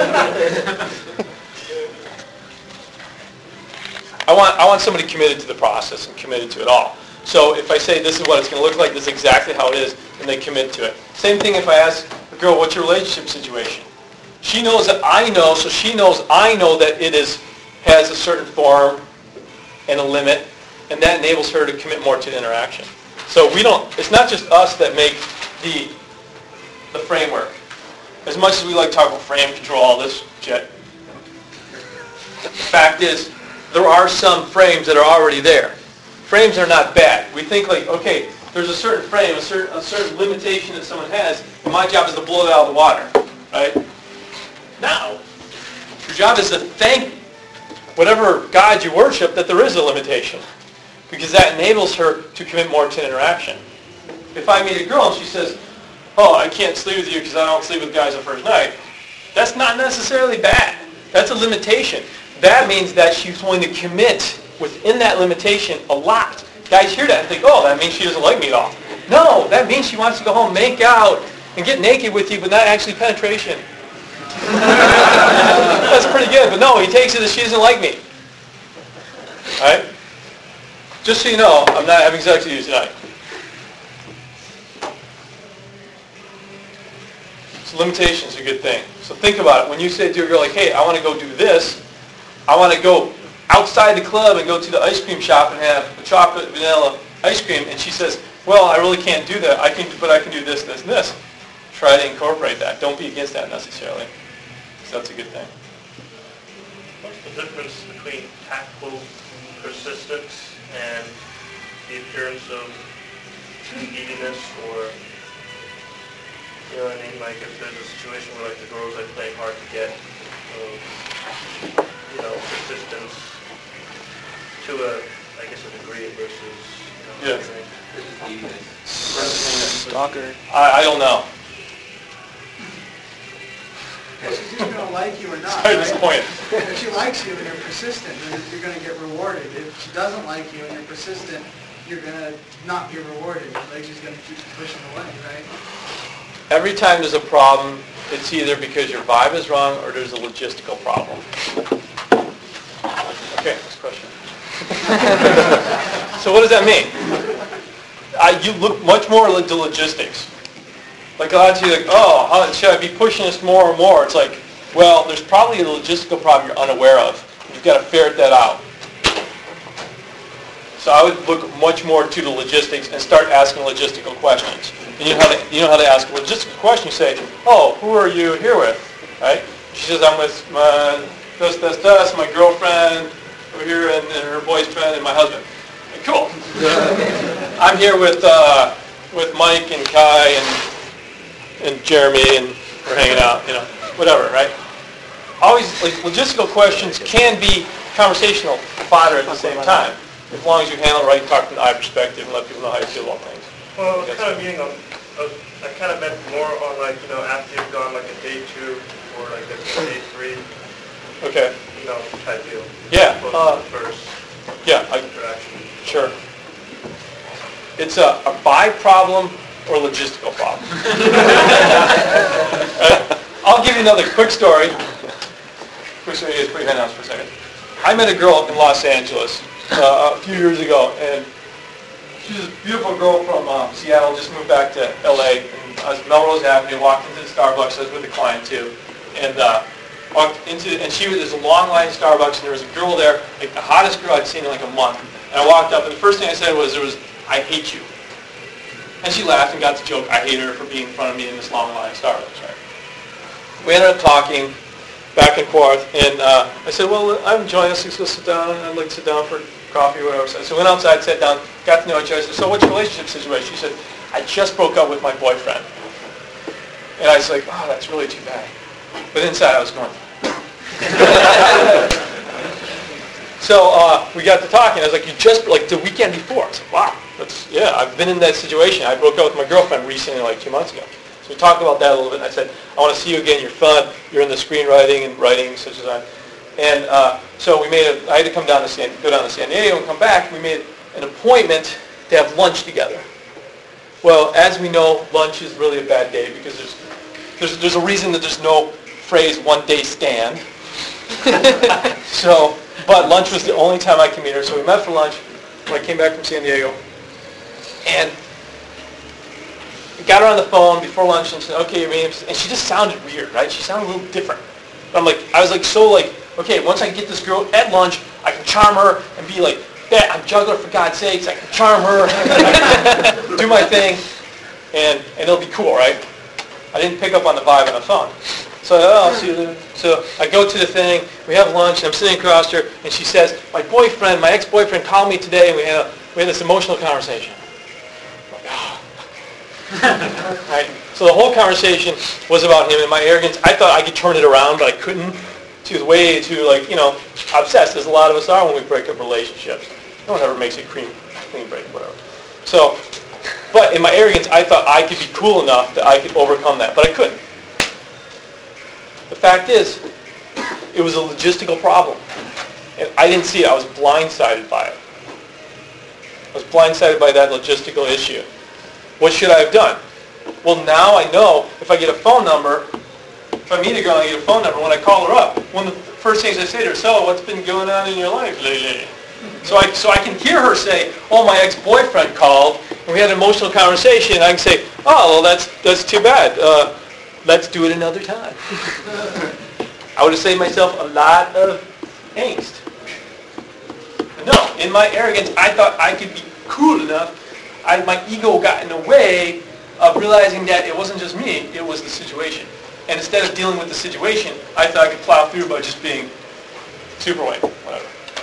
I want somebody committed to the process and committed to it all. So if I say this is what it's going to look like, this is exactly how it is, and they commit to it. Same thing if I ask a girl, what's your relationship situation? She knows that I know, so she knows I know that it has a certain form and a limit, and that enables her to commit more to the interaction. So it's not just us that make the framework. As much as we like to talk about frame control, all this shit, the fact is, there are some frames that are already there. Frames are not bad. We think like, okay, there's a certain frame, a certain limitation that someone has, and my job is to blow it out of the water, right? No. Your job is to thank whatever God you worship that there is a limitation, because that enables her to commit more to interaction. If I meet a girl and she says, oh, I can't sleep with you because I don't sleep with guys the first night, that's not necessarily bad. That's a limitation. That means that she's going to commit within that limitation a lot. Guys hear that and think, oh, that means she doesn't like me at all. No, that means she wants to go home, make out, and get naked with you, but not actually penetration. That's pretty good, but no, he takes it as she doesn't like me. All right? Just so you know, I'm not having sex with you tonight. So limitation's a good thing. So think about it. When you say to a girl like, hey, I want to go do this, I want to go outside the club and go to the ice cream shop and have a chocolate vanilla ice cream, and she says, well, I really can't do that, but I can do this, this, and this. Try to incorporate that. Don't be against that necessarily. So that's a good thing. What's the difference between tactful persistence and the appearance of neediness, or, you know what I mean, like if there's a situation where like the girls are playing hard to get, you know, persistence to a degree versus, you know, Stalker. I don't know. Well, she's either going to like you or not, Sorry, right? disappointed. If she likes you and you're persistent, then you're going to get rewarded. If she doesn't like you and you're persistent, you're going to not be rewarded. Like she's going to keep pushing away, right? Every time there's a problem, it's either because your vibe is wrong or there's a logistical problem. Okay, next question. So what does that mean? You look much more into logistics. Like a lot of you are like, oh, should I be pushing this more and more? It's like, well, there's probably a logistical problem you're unaware of. You've got to ferret that out. So I would look much more to the logistics and start asking logistical questions. And you know how to ask a logistical question. You say, oh, who are you here with? Right? She says, I'm with my my girlfriend over here, and her boyfriend, and my husband. Like, cool. I'm here with Mike and Kai and Jeremy, and we're hanging out, you know, whatever, right? Always, like, logistical questions can be conversational fodder at the same time, as long as you handle it right and talk from the I perspective and let people know how you feel about things. Well, I kind of meant more on, like, you know, after you've gone like a day 2 or like a day 3. Okay. You know, type deal. Yeah. First. Yeah. Interaction. Sure. It's a vibe problem or logistical problem. Right? I'll give you another quick story. Quick story. Just put your hand out for a second. I met a girl in Los Angeles a few years ago, and she's a beautiful girl from Seattle, just moved back to LA, and I was Melrose Avenue, walked into the Starbucks. I was with a client too, and walked into, and there's a long line at Starbucks, and there was a girl there, like the hottest girl I'd seen in like a month. And I walked up, and the first thing I said was, I hate you. And she laughed and got the joke, I hate her for being in front of me in this long line at Starbucks, right? We ended up talking back and forth, and I said, well, I'm enjoying this, let's go sit down, I'd like to sit down for coffee or whatever. So we went outside, sat down, got to know each other. I said, so what's your relationship situation? She said, I just broke up with my boyfriend. And I was like, oh, that's really too bad. But inside I was going, So we got to talking. I was like, you just, like the weekend before. I was like, wow, yeah, I've been in that situation. I broke up with my girlfriend recently, like 2 months ago. So we talked about that a little bit. And I said, I want to see you again. You're fun. You're in the screenwriting and writing, such as I. And so we I had to go down to San Diego and come back. We made an appointment to have lunch together. Well, as we know, lunch is really a bad day because there's there's a reason that there's no phrase one day stand. So, but lunch was the only time I could meet her. So we met for lunch when I came back from San Diego. And got her on the phone before lunch and said, okay, and she just sounded weird, right? She sounded a little different. But I was okay, once I get this girl at lunch, I can charm her and be like, yeah, I'm juggler for God's sakes. I can charm her, do my thing, and it'll be cool, right? I didn't pick up on the vibe on the phone. So I'll see you later. So I go to the thing, we have lunch, and I'm sitting across her, and she says, my ex-boyfriend called me today, and we had this emotional conversation. Right? So the whole conversation was about him and my arrogance. I thought I could turn it around, but I couldn't. She was way too, obsessed, as a lot of us are when we break up relationships. No one ever makes a clean break, whatever. So, but in my arrogance, I thought I could be cool enough that I could overcome that, but I couldn't. The fact is, it was a logistical problem. And I didn't see it. I was blindsided by it. I was blindsided by that logistical issue. What should I have done? Well, now I know if I get a phone number, if I meet a girl and I get a phone number, when I call her up, one of the first things I say to her, so what's been going on in your life lately? So I can hear her say, oh, my ex-boyfriend called, and we had an emotional conversation. I can say, oh, well, that's too bad. Let's do it another time. I would have saved myself a lot of angst. No, in my arrogance, I thought I could be cool enough. My ego got in the way of realizing that it wasn't just me, it was the situation. And instead of dealing with the situation, I thought I could plow through by just being super white, whatever.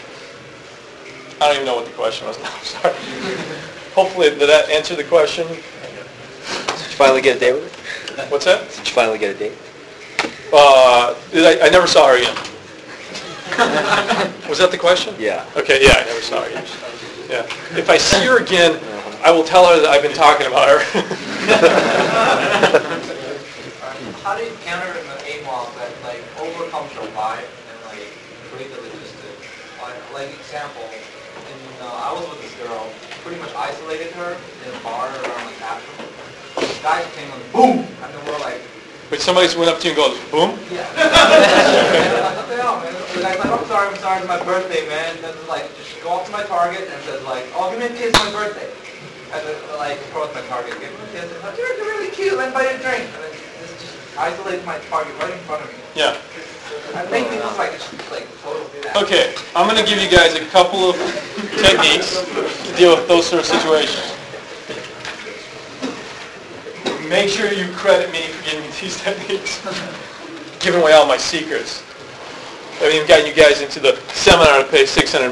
I don't even know what the question was now, sorry. Hopefully, did that answer the question? Did you finally get a date with her? What's that? Did you finally get a date? I never saw her again. Was that the question? Yeah. Okay, yeah, I never saw her again. Yeah. If I see her again, I will tell her that I've been talking about her. How do you counter an AWOL that overcomes your vibe and create the logistics? Like example, I was with this girl, pretty much isolated her in a bar around bathroom. This guy came on, boom, and then we're like. But somebody went up to you and goes, boom? Yeah. What the hell, man? The guy's like, I'm sorry, it's my birthday, man. Then just go up to my Target and says oh, give me a kiss, it's my birthday. And then approach my Target, give him a kiss, and you're really cute, let me buy you a drink. And then just isolate my Target right in front of me. Yeah. I think it was totally that. Okay, I'm going to give you guys a couple of techniques to deal with those sort of situations. Make sure you credit me for giving me these techniques. Giving away all my secrets. I haven't even gotten you guys into the seminar to pay $600.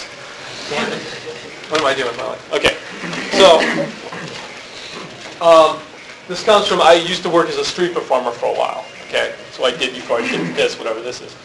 What am I doing with my life? Okay, so this comes from, I used to work as a street performer for a while. Okay, so I did before I did this, whatever this is.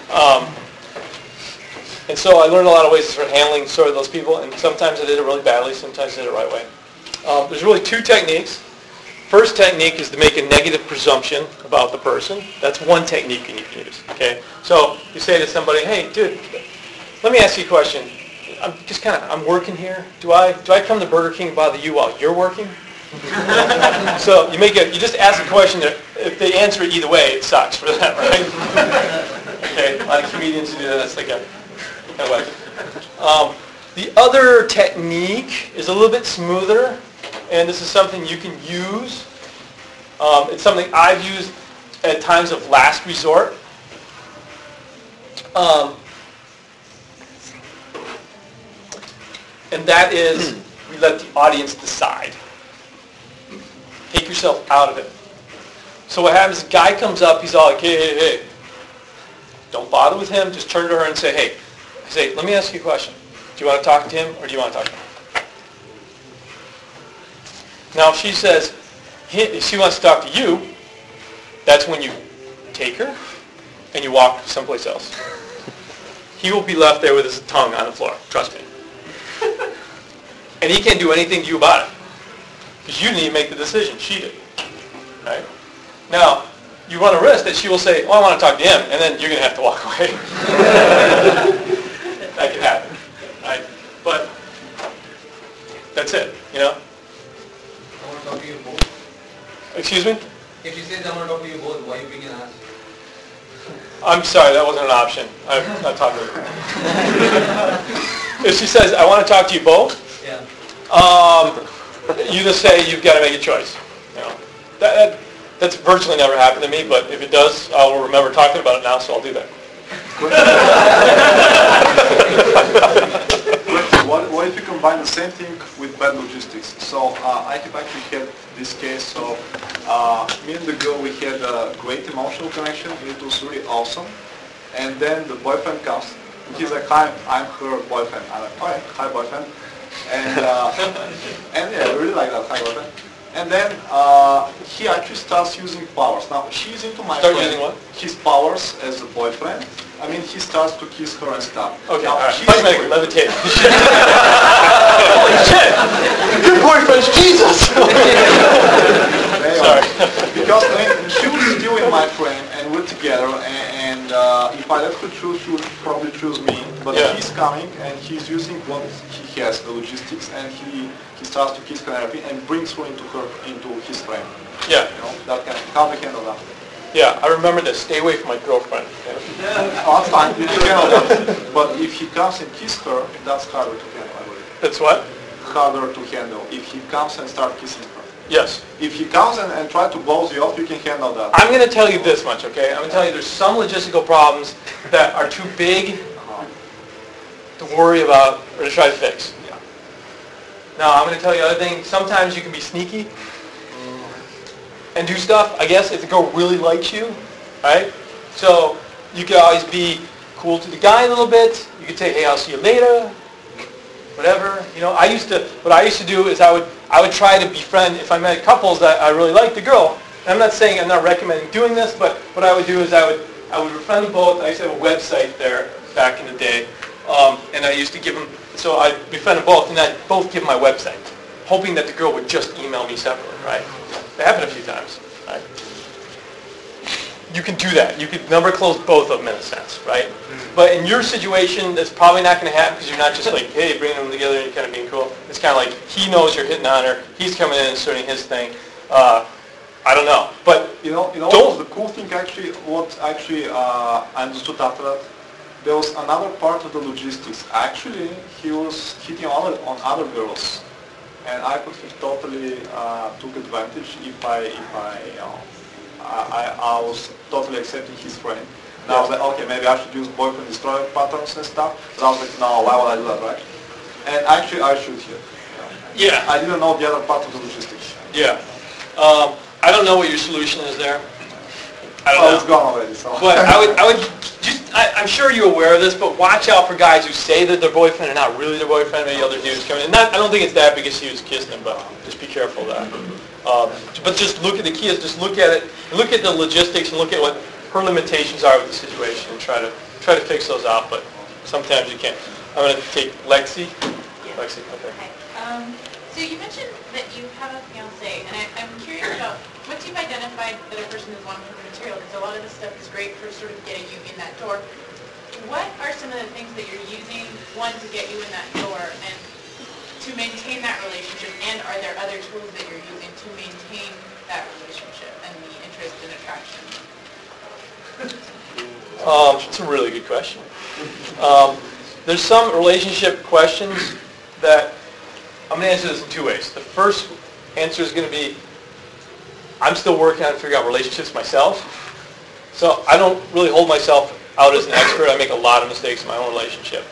And so I learned a lot of ways to start handling those people, and sometimes I did it really badly, sometimes I did it the right way. There's really two techniques. First technique is to make a negative presumption about the person. That's one technique you can use. Okay, so you say to somebody, "Hey, dude, let me ask you a question. I'm working here. Do I come to Burger King and bother you while you're working?" So you just ask a question that if they answer it either way, it sucks for them, right? Okay, a lot of comedians do that. That's kind of wacky. The other technique is a little bit smoother. And this is something you can use. It's something I've used at times of last resort. And that is, we let the audience decide. Take yourself out of it. So what happens, the guy comes up, he's all like, hey. Don't bother with him, just turn to her and say, hey. I say, let me ask you a question. Do you want to talk to him or do you want to talk to him? Now, if she says she wants to talk to you, that's when you take her and you walk someplace else. He will be left there with his tongue on the floor. Trust me. And he can't do anything to you about it. Because you didn't even make the decision. She did. Right? Now, you run a risk that she will say, oh, I want to talk to him, and then you're going to have to walk away. That can happen. Right? But that's it, you know? I want to talk to you. Excuse me? If she says I want to talk to you both, why are you being an ass? I'm sorry, that wasn't an option. I'm not talking to her. If she says, I want to talk to you both, Yeah. you just say you've got to make a choice. You know, that's virtually never happened to me, but if it does, I will remember talking about it now, so I'll do that. What if you combine the same thing with bad logistics? So I have actually had this case of me and the girl, we had a great emotional connection. It was really awesome. And then the boyfriend comes. He's like, hi, I'm her boyfriend. I'm like, all right, hi boyfriend. And yeah, I really like that, hi boyfriend. And then he actually starts using powers. Now, she's into my Start friend. using what? His powers as a boyfriend. I mean, he starts to kiss her and stuff. Okay, now, all right. she's Fight medic, levitate. Holy shit! Your boyfriend's Jesus! Sorry. Because I mean, she was still in my frame, and we're together, and if I let her choose, she would probably choose me. But Yeah. he's coming, and he's using what he has, the logistics, and he starts to kiss her and brings her into his frame. Yeah. You know, that kind of, how they handle that. Yeah, I remember this. Stay away from my girlfriend. Oh, that's fine, you can handle that. But if he comes and kisses her, that's harder to handle, I believe. That's what? Harder to handle. If he comes and starts kissing her. Yes. If he comes and tries to balls you off, you can handle that. I'm going to tell you this much, okay? I'm going to tell you there's some logistical problems that are too big to worry about or to try to fix. Yeah. Now, I'm going to tell you other thing. Sometimes you can be sneaky and do stuff, I guess, if the girl really likes you, right? So you could always be cool to the guy a little bit. You could say, hey, I'll see you later, whatever. You know, what I used to do is I would try to befriend, if I met couples that I really liked the girl. And I'm not saying, I'm not recommending doing this, but what I would do is I would befriend them both. I used to have a website there back in the day. And I used to give them, so I'd befriend them both, and I'd both give them my website, hoping that the girl would just email me separately, right? It happened a few times, right? You can do that. You could number close both of them in a sense, right? But in your situation, that's probably not going to happen because you're not just like, hey, bringing them together and you're kind of being cool. It's kind of like he knows you're hitting on her. He's coming in and inserting his thing. I don't know. But You know what was the cool thing actually, I understood after that? There was another part of the logistics. Actually, he was hitting on other girls. And I could have totally took advantage if I was totally accepting his friend. And I was like, okay, maybe I should use boyfriend destroyer patterns and stuff. But I was like, no, why would I do that, right? And actually, I should here. yeah, I didn't know the other part of the logistics. yeah. I don't know what your solution is there. I don't Oh, know. it's gone already. So. But I would just, I'm sure you're aware of this, but watch out for guys who say that their boyfriend and not really their boyfriend. Maybe other dudes coming in. I don't think it's that because he was kissing him, but just be careful of that. But just look at the key is just look at it, look at the logistics, and look at what her limitations are with the situation, and try to fix those out. But sometimes you can't. I'm going to take Lexi. Yeah. Lexi, okay. Okay. So you mentioned that you have a fiance, and I'm curious about once you've identified that a person is long-term material, because a lot of this stuff is great for sort of getting you in that door. What are some of the things that you're using, one, to get you in that door, and to maintain that relationship, and are there other tools that you're using to maintain that relationship and the interest and attraction? It's a really good question. There's some relationship questions that I'm going to answer this in two ways. The first answer is going to be, I'm still working on figuring out relationships myself. So I don't really hold myself out as an expert. I make a lot of mistakes in my own relationship.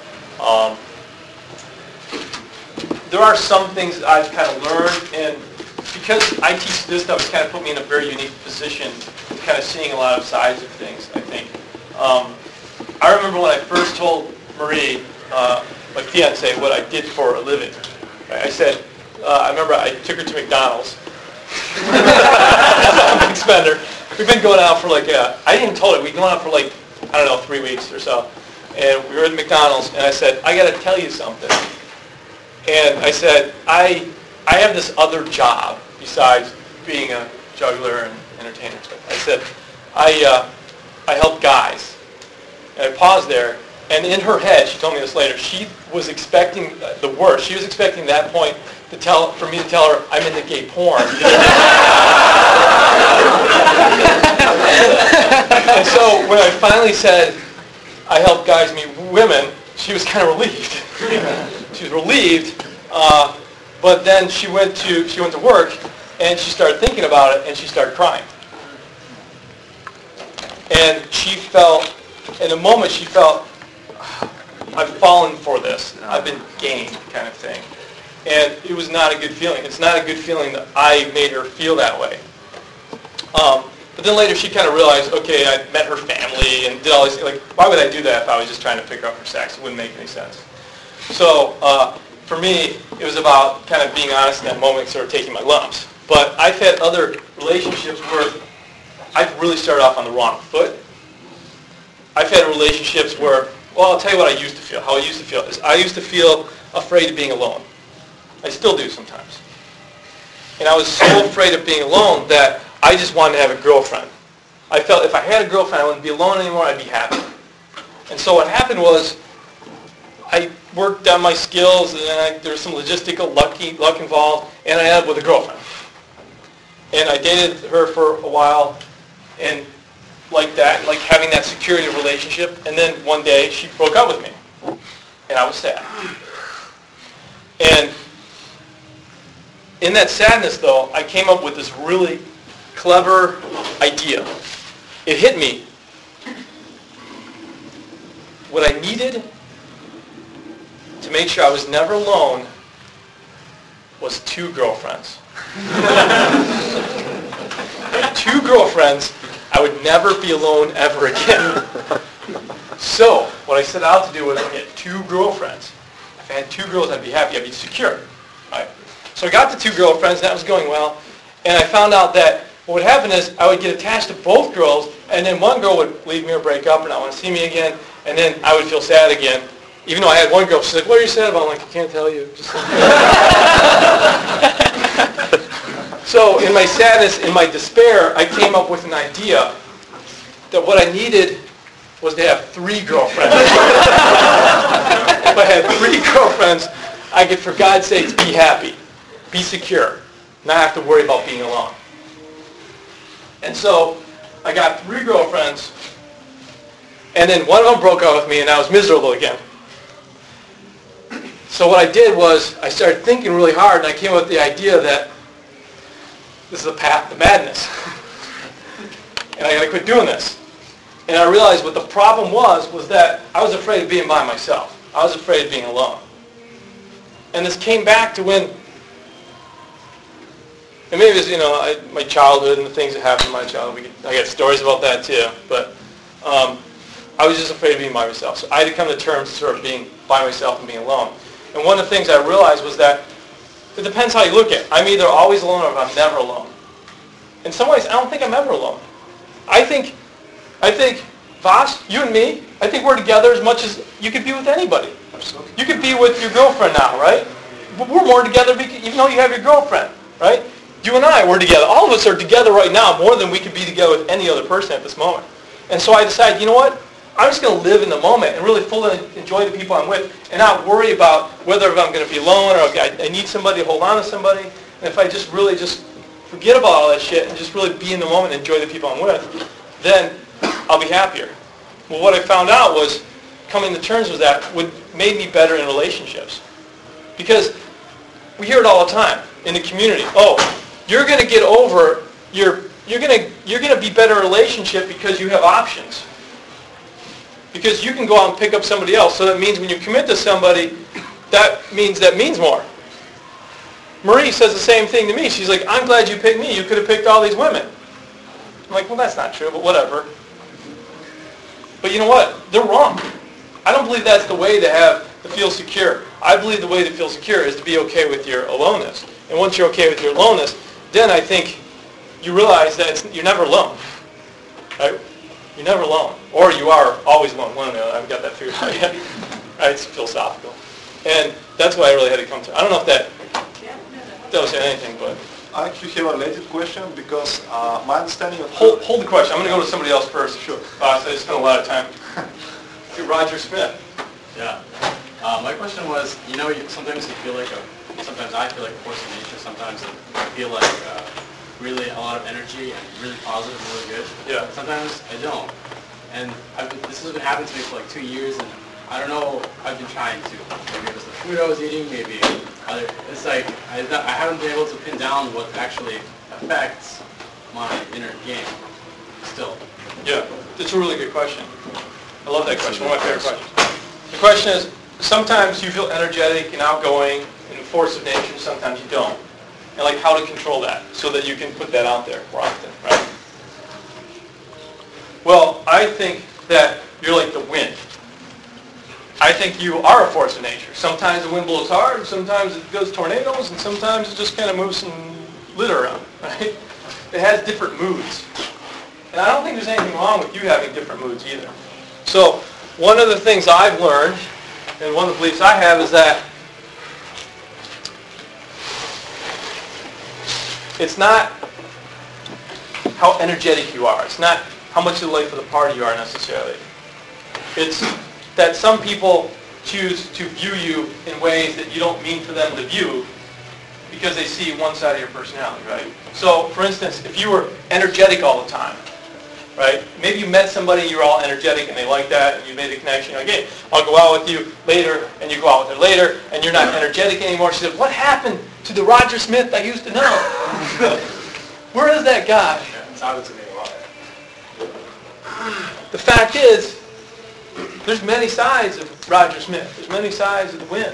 There are some things that I've kind of learned, and because I teach this stuff, it's kind of put me in a very unique position, kind of seeing a lot of sides of things, I think. I remember when I first told Marie, my fiance, what I did for a living. Right? I said, I remember I took her to McDonald's. I'm a big spender. We've been going out for like, I didn't even told her, we've been going out for like, I don't know, 3 weeks or so. And we were at McDonald's, and I said, I got to tell you something. And I said, I have this other job besides being a juggler and entertainer. I said, I help guys. And I paused there, and in her head, she told me this later, she was expecting the worst. She was expecting that point for me to tell her I'm into gay porn. So when I finally said I help guys meet women, she was kind of relieved. She was relieved, but then she went to work and she started thinking about it and she started crying. And she felt, in a moment she felt, I've fallen for this. I've been gamed, kind of thing. And it was not a good feeling. It's not a good feeling that I made her feel that way. But then later she kind of realized, okay, I met her family and did all these, like, why would I do that if I was just trying to pick her up for sex? It wouldn't make any sense. So for me, it was about kind of being honest in that moment and sort of taking my lumps. But I've had other relationships where I've really started off on the wrong foot. I've had relationships where, well, I'll tell you what I used to feel. How I used to feel is I used to feel afraid of being alone. I still do sometimes. And I was so afraid of being alone that I just wanted to have a girlfriend. I felt if I had a girlfriend, I wouldn't be alone anymore, I'd be happy. And so what happened was I worked on my skills, and then there was some logistical luck involved, and I ended up with a girlfriend. And I dated her for a while, and like that, like having that security of relationship, and then one day she broke up with me, and I was sad. And in that sadness, though, I came up with this really clever idea. It hit me. What I needed to make sure I was never alone was 2 girlfriends. 2 girlfriends, I would never be alone ever again. So, what I set out to do was get 2 girlfriends. If I had 2 girls, I'd be happy. I'd be secure. Right? So I got the 2 girlfriends, and that was going well. And I found out that what would happen is I would get attached to both girls, and then one girl would leave me or break up and not want to see me again, and then I would feel sad again. Even though I had one girl, she's like, what are you sad about? I'm like, I can't tell you. So in my sadness, in my despair, I came up with an idea that what I needed was to have 3 girlfriends. If I had 3 girlfriends, I could, for God's sakes, be happy, be secure, not have to worry about being alone. And so I got 3 girlfriends, and then one of them broke up with me, and I was miserable again. So what I did was I started thinking really hard, and I came up with the idea that this is a path to madness. And I got to quit doing this. And I realized what the problem was that I was afraid of being by myself. I was afraid of being alone. And this came back to when, and maybe it was, my childhood and the things that happened in my childhood. I got stories about that too. But I was just afraid of being by myself. So I had to come to terms with sort of being by myself and being alone. And one of the things I realized was that it depends how you look at it. I'm either always alone or I'm never alone. In some ways, I don't think I'm ever alone. I think, Vas, you and me, I think we're together as much as you could be with anybody. Absolutely. You could be with your girlfriend now, right? But we're more together even though you have your girlfriend, right? You and I, we're together. All of us are together right now more than we could be together with any other person at this moment. And so I decided, you know what? I'm just going to live in the moment and really fully enjoy the people I'm with and not worry about whether I'm going to be alone or I need somebody to hold on to somebody. And if I just really just forget about all that shit and just really be in the moment and enjoy the people I'm with, then I'll be happier. Well, what I found out was coming to terms with that made me better in relationships. Because we hear it all the time in the community. Oh, you're going to get over you're going to be better in a relationship because you have options. Because you can go out and pick up somebody else. So that means when you commit to somebody, that means more. Marie says the same thing to me. She's like, I'm glad you picked me. You could have picked all these women. I'm like, well, that's not true, but whatever. But you know what? They're wrong. I don't believe that's the way to feel secure. I believe the way to feel secure is to be okay with your aloneness. And once you're okay with your aloneness, then I think you realize that you're never alone. Right? You're never alone. Or you are always alone. One or the other. I haven't got that figured out yet. Right? It's philosophical. And that's why I really had to come to. I don't know if that tells you anything, but... I actually have a related question because my understanding of... Hold the question. I'm going to go to somebody else first. Sure. I just spent a lot of time. To Roger Smith. Yeah. My question was, sometimes you feel like sometimes I feel like a force of nature. Sometimes I feel like really a lot of energy and really positive, really good. Yeah. Sometimes I don't. And this has been happening to me for like 2 years, and I don't know, I've been trying to. Maybe it was the food I was eating, maybe other, it's like, I haven't been able to pin down what actually affects my inner game still. Yeah, it's a really good question. I love that question, one of my favorite questions. The question is, sometimes you feel energetic and outgoing and a force of nature, sometimes you don't. And like how to control that so that you can put that out there more often, right? Well, I think that you're like the wind. I think you are a force of nature. Sometimes the wind blows hard, sometimes it goes tornadoes, and sometimes it just kind of moves some litter around, right? It has different moods. And I don't think there's anything wrong with you having different moods either. So one of the things I've learned, and one of the beliefs I have, is that it's not how energetic you are. It's not how much of the life of the party you are necessarily. It's that some people choose to view you in ways that you don't mean for them to view because they see one side of your personality, right? So, for instance, if you were energetic all the time, right? Maybe you met somebody, you were all energetic and they like that, and you made a connection. You're like, hey, I'll go out with you later, and you go out with her later, and you're not energetic anymore. She said, what happened to the Roger Smith I used to know? Where is that guy? It's happened to me a lot. The fact is, there's many sides of Roger Smith. There's many sides of the wind.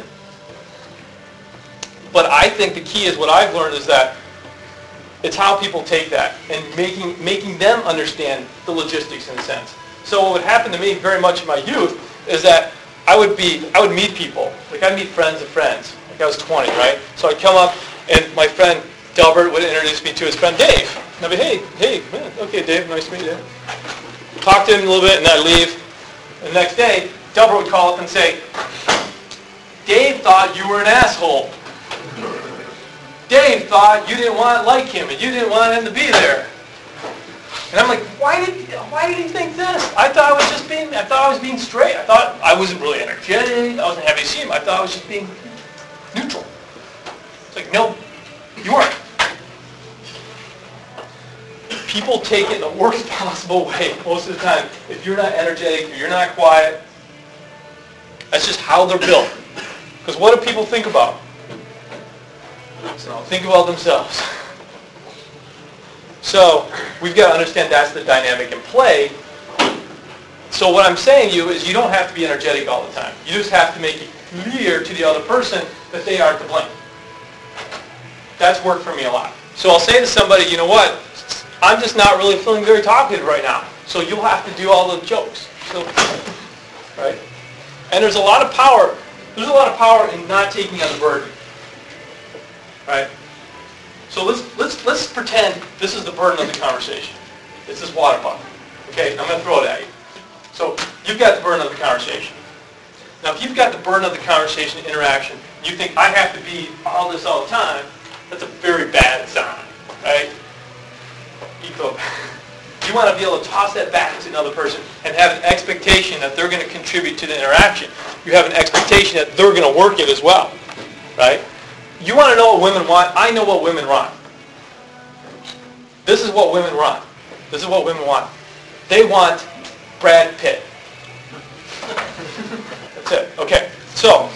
But I think the key is what I've learned is that it's how people take that and making them understand the logistics in a sense. So what would happen to me very much in my youth is that I would meet people. Like I'd meet friends of friends. Like I was 20, right? So I'd come up and my friend Delbert would introduce me to his friend Dave. And I'd be, hey, man, okay, Dave, nice to meet you. Talk to him a little bit and then I'd leave. And the next day, Delbert would call up and say, Dave thought you were an asshole. Dave thought you didn't like him and you didn't want him to be there. And I'm like, why did he think this? I thought I was being straight. I thought I wasn't really energetic. I wasn't happy to see him. I thought I was just being neutral. It's like, no, you weren't. People take it in the worst possible way most of the time. If you're not energetic, if you're not quiet, that's just how they're built. Because what do people think about? So think about themselves. So we've got to understand that's the dynamic in play. So what I'm saying to you is you don't have to be energetic all the time. You just have to make it clear to the other person that they aren't to blame. That's worked for me a lot. So I'll say to somebody, you know what? I'm just not really feeling very talkative right now. So you'll have to do all the jokes. So, right? And there's a lot of power. There's a lot of power in not taking on the burden. Right? So let's pretend this is the burden of the conversation. It's this water bottle. Okay? I'm going to throw it at you. So you've got the burden of the conversation. Now if you've got the burden of the conversation, interaction, you think I have to be all this all the time, that's a very bad sign. Right? You want to be able to toss that back to another person and have an expectation that they're going to contribute to the interaction. You have an expectation that they're going to work it as well. Right? You want to know what women want? I know what women want. This is what women want. This is what women want. They want Brad Pitt. That's it. Okay. So,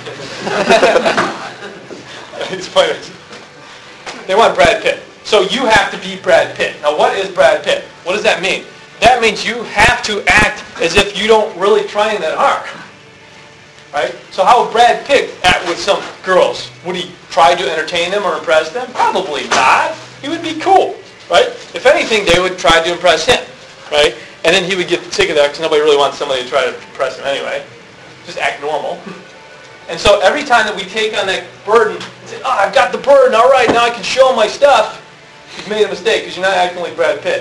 they want Brad Pitt. So you have to be Brad Pitt. Now what is Brad Pitt? What does that mean? That means you have to act as if you don't really try that hard. Right? So how would Brad Pitt act with some girls? Would he try to entertain them or impress them? Probably not. He would be cool. Right? If anything, they would try to impress him. Right? And then he would get sick of that because nobody really wants somebody to try to impress him anyway. Just act normal. And so every time that we take on that burden and say, I've got the burden, all right, now I can show him my stuff, you've made a mistake because you're not acting like Brad Pitt.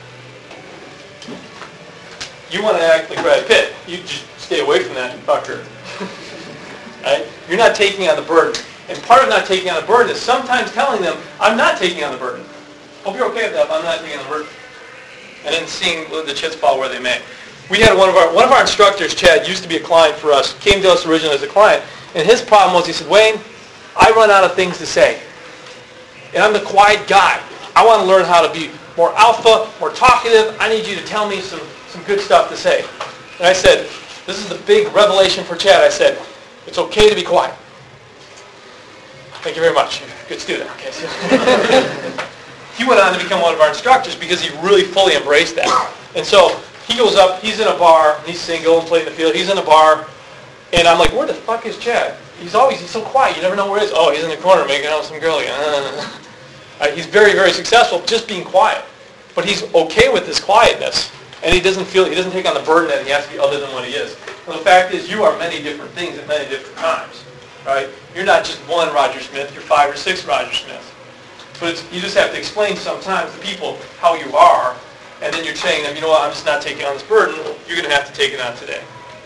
You want to act like Brad Pitt. You just stay away from that fucker. Right? You're not taking on the burden. And part of not taking on the burden is sometimes telling them, I'm not taking on the burden. Hope you're okay with that, but I'm not taking on the burden. And then seeing the chips fall where they may. We had one of our instructors, Chad, used to be a client for us, came to us originally as a client, and his problem was he said, Wayne, I run out of things to say. And I'm the quiet guy. I want to learn how to be more alpha, more talkative. I need you to tell me some some good stuff to say. And I said, this is the big revelation for Chad. I said, it's okay to be quiet. Thank you very much. Good student. Okay, so he went on to become one of our instructors because he really fully embraced that. And so he goes up, he's in a bar, he's single and playing the field, he's in a bar, and I'm like, where the fuck is Chad? He's so quiet, you never know where he is. Oh, he's in the corner making out with some girl again. He's very, very successful just being quiet. But he's okay with this quietness. And he doesn't take on the burden that he has to be other than what he is. And the fact is, you are many different things at many different times. Right? You're not just one Roger Smith, you're 5 or 6 Roger Smiths. But you just have to explain sometimes to people how you are, and then you're saying to them, you know what, I'm just not taking on this burden, you're going to have to take it on today.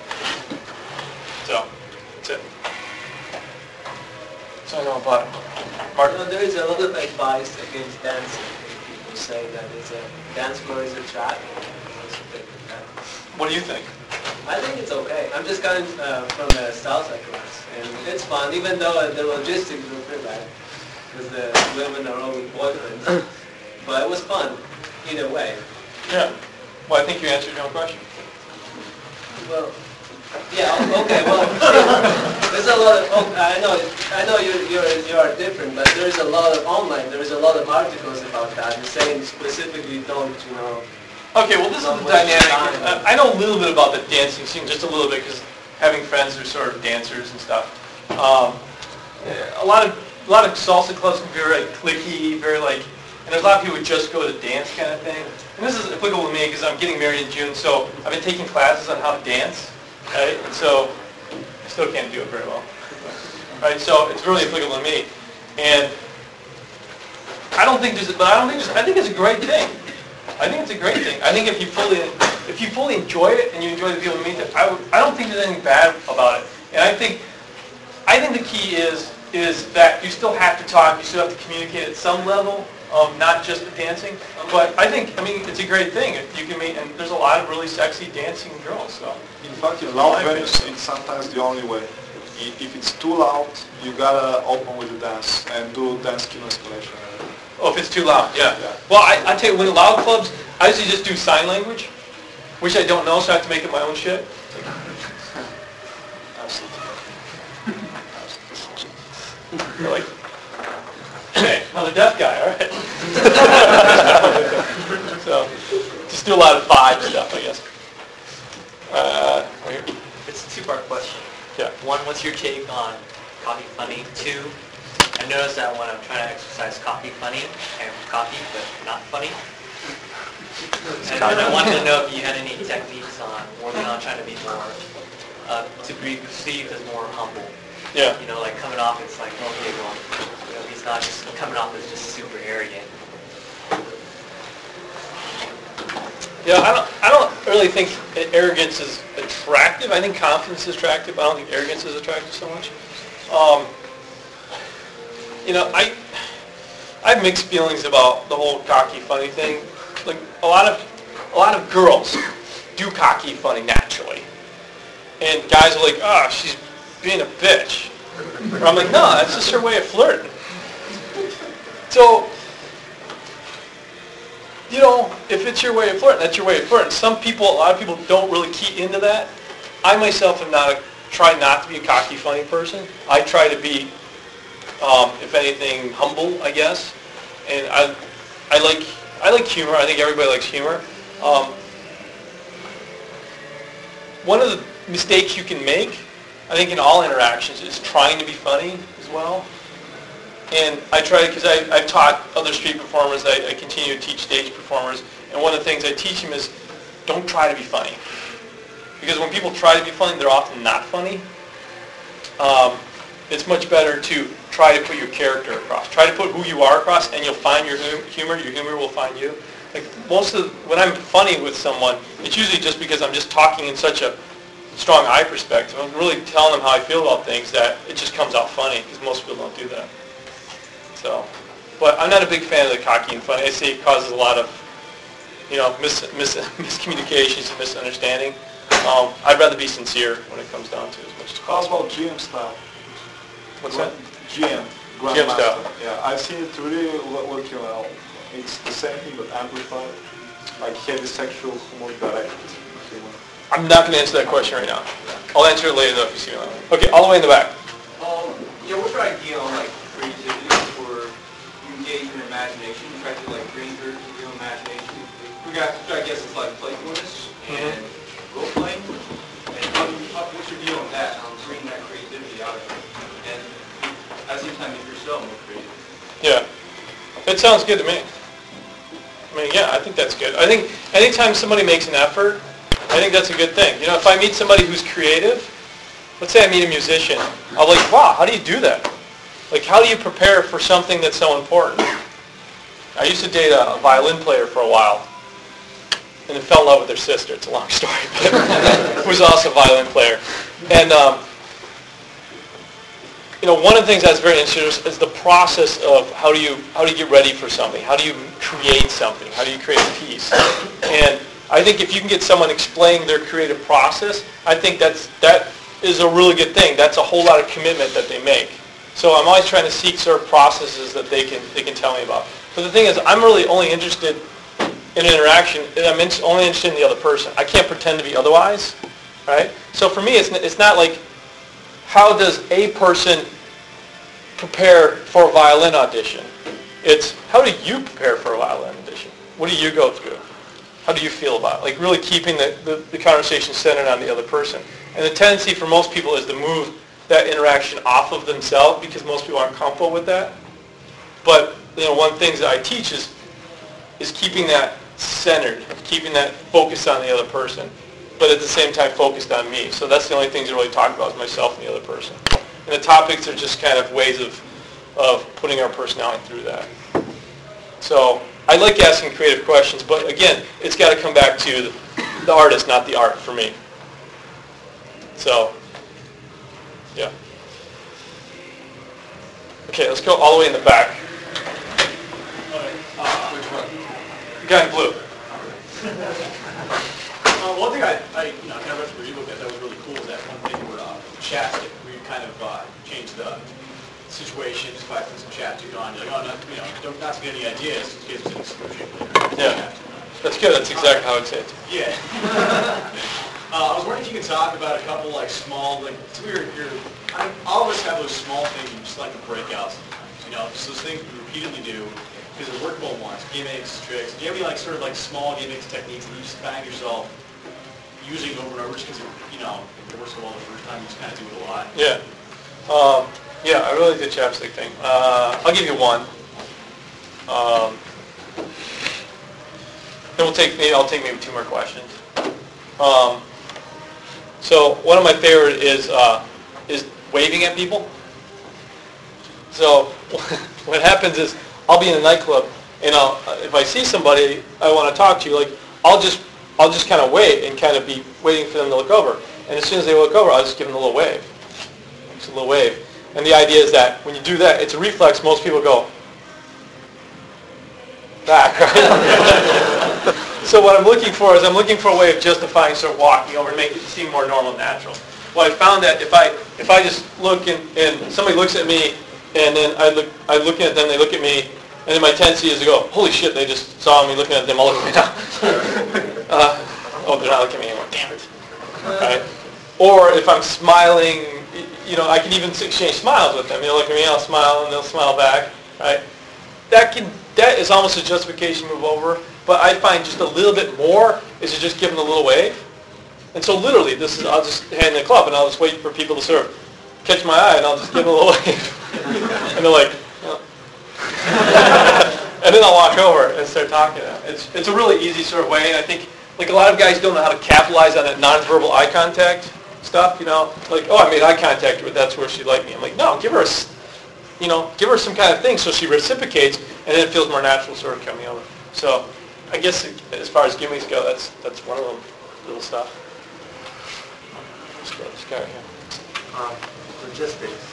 So, that's it. So I know about Martin. There is a lot of advice against dancing. People say that dance floor is a trap. What do you think? I think it's okay. I'm just coming from a salsa class, and it's fun, even though the logistics were pretty bad, because the women are all with boyfriends. But it was fun, either way. Yeah. Well, I think you answered your own question. Well, yeah, okay, well, there's a lot of, I know you are different, but there is a lot of online, there is a lot of articles about that, and saying specifically don't, Okay, well, this is the dynamic. I know a little bit about the dancing scene, just a little bit, because having friends who are sort of dancers and stuff. A lot of salsa clubs can be very cliquey, very and there's a lot of people who just go to dance kind of thing. And this is applicable to me because I'm getting married in June, so I've been taking classes on how to dance, right? And so I still can't do it very well, right? So it's really applicable to me. And I think it's a great thing. I think it's a great thing. I think if you fully enjoy it and you enjoy the people who meet it, I don't think there's anything bad about it. And I think the key is that you still have to talk, you still have to communicate at some level, not just the dancing. But I mean, it's a great thing if you can meet, and there's a lot of really sexy dancing girls. So in fact, in loud venues, it's sometimes the only way. If it's too loud, you gotta open with the dance and do dance skill escalation. Oh, if it's too loud, yeah. Well, I tell you, when loud clubs, I usually just do sign language, which I don't know, so I have to make up my own shit. They're like, hey, another deaf guy, all right. So, just do a lot of vibe stuff, I guess. Right here. It's a two-part question. Yeah. One, what's your take on coffee funny? Two, I noticed that when I'm trying to exercise coffee funny, I'm coffee but not funny. And I wanted to know if you had any techniques on working on trying to be more, to be perceived as more humble. Yeah. Like coming off, it's like, okay, well, he's not just coming off as just super arrogant. Yeah, I don't really think arrogance is attractive. I think confidence is attractive, but I don't think arrogance is attractive so much. I have mixed feelings about the whole cocky, funny thing. Like a lot of girls do cocky, funny naturally, and guys are like, "Oh, she's being a bitch." Or I'm like, "No, that's just her way of flirting." So, if it's your way of flirting, that's your way of flirting. A lot of people don't really key into that. I myself am try not to be a cocky, funny person. I try to be, if anything, humble, I guess. And I like humor. I think everybody likes humor. One of the mistakes you can make, I think in all interactions, is trying to be funny as well. And I try, because I've taught other street performers, I continue to teach stage performers, and one of the things I teach them is don't try to be funny. Because when people try to be funny, they're often not funny. It's much better to try to put your character across. Try to put who you are across, and you'll find your humor will find you. Like when I'm funny with someone, it's usually just because I'm just talking in such a strong I perspective. I'm really telling them how I feel about things that it just comes out funny, because most people don't do that. So, but I'm not a big fan of the cocky and funny. I see it causes a lot of, miscommunications and misunderstanding. I'd rather be sincere when it comes down to it as much as How possible. about GM style? What's that? GM. GM style. Yeah, I've seen it really working well. It's the same thing but amplified. like heavy sexual humor directed humor? I'm not going to answer that question right now. I'll answer it later though if you see me later. Okay, all the way in the back. Yeah, what's your idea on like creativity where you engage in your imagination, you try to like bring your imagination? Which I guess it's like playfulness and role playing. And what's your deal on that? Bringing that creativity out of it, and at the same time make yourself more creative. Yeah, that sounds good to me. I mean, yeah, I think that's good. I think anytime somebody makes an effort, I think that's a good thing. You know, if I meet somebody who's creative, let's say I meet a musician, I'll be like, wow, how do you do that? Like, how do you prepare for something that's so important? I used to date a violin player for a while, and then fell in love with their sister. It's a long story, but who was also a violin player. And, you know, one of the things that's very interesting is the process of how do you get ready for something? How do you create something? How do you create a piece? And I think if you can get someone explaining their creative process, I think that is a really good thing. That's a whole lot of commitment that they make. So I'm always trying to seek sort of processes that they can tell me about. But the thing is, I'm really only interested in interaction, and I'm only interested in the other person. I can't pretend to be otherwise, right? So for me, it's not like, how does a person prepare for a violin audition? It's, how do you prepare for a violin audition? What do you go through? How do you feel about it? Like really keeping the conversation centered on the other person. And the tendency for most people is to move that interaction off of themselves because most people aren't comfortable with that. But you know, one of the things that I teach is keeping that centered, keeping that focused on the other person, but at the same time focused on me. So that's the only things I really talk about is myself and the other person. And the topics are just kind of ways of putting our personality through that. So I like asking creative questions, but again, it's got to come back to the artist, not the art for me. So, yeah. Okay, let's go all the way in the back. Which one? The guy in blue. One thing I kind of read from your ebook that was really cool was that one thing where chapstick, where you kind of changed the situation just by putting some chapstick on. You're like, oh, don't not to get any ideas, just get some excruciating. Yeah, that's good. That's exactly how I'd say it. Yeah. I was wondering if you could talk about a couple like small, like some of all of us have those small things you just like to break out sometimes. You know, just those things we repeatedly do because they're workable ones, gimmicks, tricks. Do you have any like sort of like small gimmicks, techniques that you just find yourself using over and over just because it works so well the first time, you just kind of do it a lot? Yeah. Yeah, I really like the chapstick thing. I'll give you one. Then I'll take maybe two more questions. So one of my favorite is waving at people. So what happens is I'll be in a nightclub and if I see somebody I want to talk to, like I'll just kind of wait and kind of be waiting for them to look over. And as soon as they look over, I'll just give them a little wave. Just a little wave. And the idea is that when you do that, it's a reflex. Most people go back. Right? So what I'm looking for is a way of justifying sort of walking over and making it seem more normal and natural. Well, I found that if I just look and somebody looks at me and then I look at them, they look at me, and then my tendency is to go, holy shit, they just saw me looking at them, I'll look at me now. Oh, they're not looking at me anymore, damn it. Right? Or if I'm smiling, I can even exchange smiles with them. They'll look at me, I'll smile, and they'll smile back. Right? That is almost a justification move over. But I find just a little bit more is to just give them a little wave. And so literally, I'll just hand the club and I'll just wait for people to sort of catch my eye and I'll just give them a little wave. And they're like, oh. And then I'll walk over and start talking to them. It's a really easy sort of way, and I think like a lot of guys don't know how to capitalize on that nonverbal eye contact stuff. Like, oh, I made eye contact with her, that's where she liked me. I'm like, no, give her some kind of thing so she reciprocates, and then it feels more natural sort of coming over. So I guess as far as gimmicks go, that's one of them little stuff. Let's go this guy here. Logistics.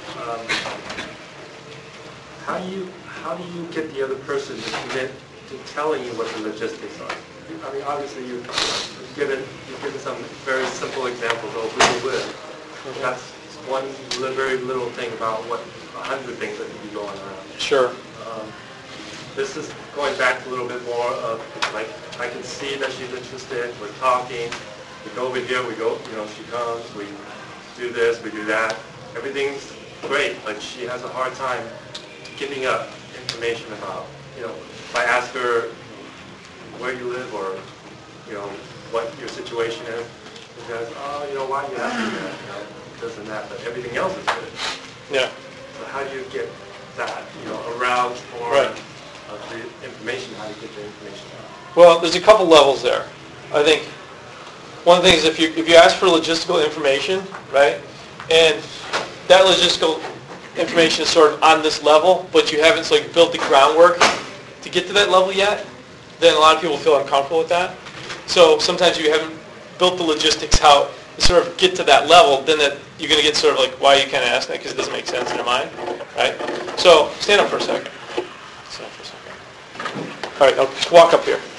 How do you get the other person to commit to telling you what the logistics are? I mean, obviously you've given some very simple examples of who you live. That's one very little thing about 100 things that could be going around. Sure. this is going back to a little bit more of, like, I can see that she's interested, we're talking, we go over here, we go, she comes, we do this, we do that. Everything's great, but she has a hard time giving up information about, if I ask her where you live or, what your situation is, she goes, why are you asking that, this and that, but everything else is good. Yeah. So how do you get that, aroused or Right. the information, how do you get the information out? Well, there's a couple levels there. I think one thing is if you ask for logistical information, right, and that logistical information is sort of on this level, but you haven't built the groundwork to get to that level yet, then a lot of people feel uncomfortable with that. So sometimes you haven't built the logistics out to sort of get to that level, then you're going to get sort of like, why are you kind of asking that? Because it doesn't make sense in your mind, right? So stand up for a second. Stand up for a second. All right, now just walk up here.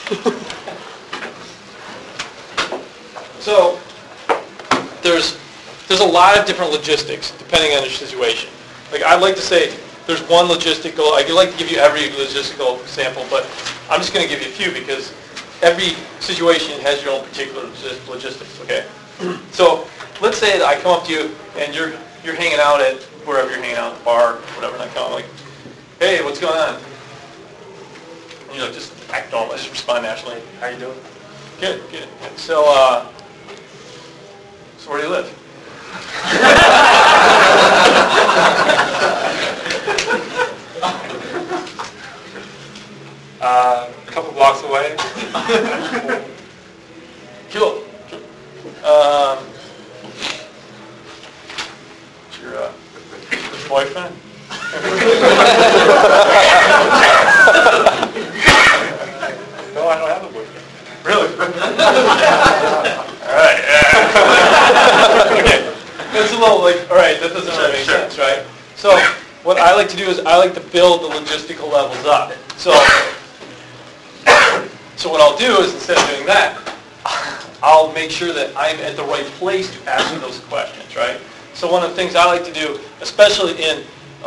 So there's a lot of different logistics depending on your situation. Like I like to say there's one logistical, I like to give you every logistical example, but I'm just going to give you a few because every situation has your own particular logistics, okay? So let's say that I come up to you and you're hanging out at wherever you're hanging out, the bar, whatever, and I come, I'm like, hey, what's going on? And just act normal, just respond naturally. How you doing? Good. So where do you live? A couple blocks away. Cool. Your boyfriend? No, I don't have a boyfriend. Really? All right. Yeah. Okay. It's a little all right, that doesn't really make sense, right? So what I like to do is I like to build the logistical levels up. So what I'll do is instead of doing that, I'll make sure that I'm at the right place to ask you those questions, right? So one of the things I like to do, especially in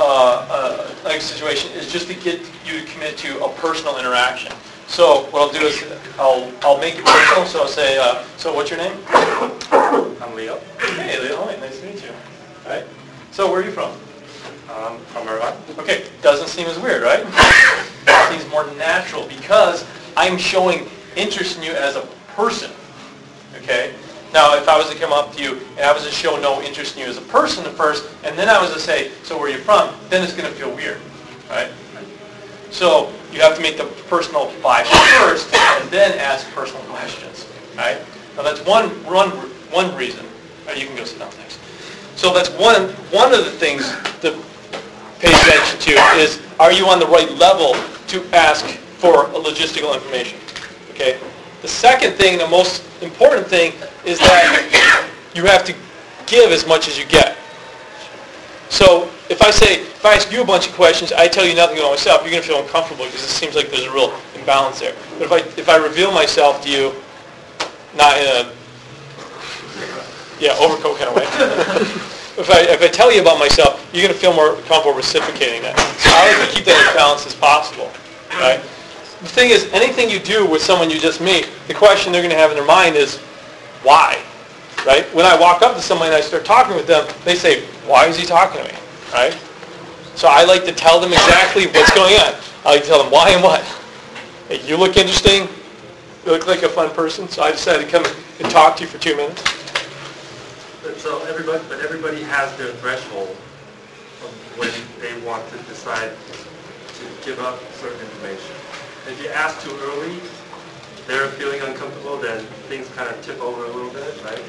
a situation, is just to get you to commit to a personal interaction. So what I'll do is I'll make it personal. So I'll say, so what's your name? I'm Leo. Hey, Leo. Hey, nice to meet you. All right. So where are you from? From Irvine. Okay. Doesn't seem as weird, right? It seems more natural because I'm showing interest in you as a person. Okay? Now, if I was to come up to you and I was to show no interest in you as a person at first, and then I was to say, so where are you from? Then it's going to feel weird, right? So you have to make the personal vibe first, and then ask personal questions, right? Now that's one reason. You can go sit down, thanks. So that's one of the things to pay attention to is, are you on the right level to ask for logistical information? Okay. The second thing, the most important thing, is that you have to give as much as you get. So if I ask you a bunch of questions, I tell you nothing about myself, you're going to feel uncomfortable because it seems like there's a real imbalance there. But if I reveal myself to you, not in a overcoat kind of way, if I tell you about myself, you're going to feel more comfortable reciprocating that. So I like to keep that as balanced as possible, right? The thing is, anything you do with someone you just meet, the question they're going to have in their mind is, why? Right? When I walk up to somebody and I start talking with them, they say, why is he talking to me? Right? So I like to tell them exactly what's going on. I like to tell them why and what. Hey, you look interesting. You look like a fun person. So I decided to come and talk to you for 2 minutes. So everybody has their threshold of when they want to decide to give up certain information. If you ask too early, they're feeling uncomfortable, then things kind of tip over a little bit, right?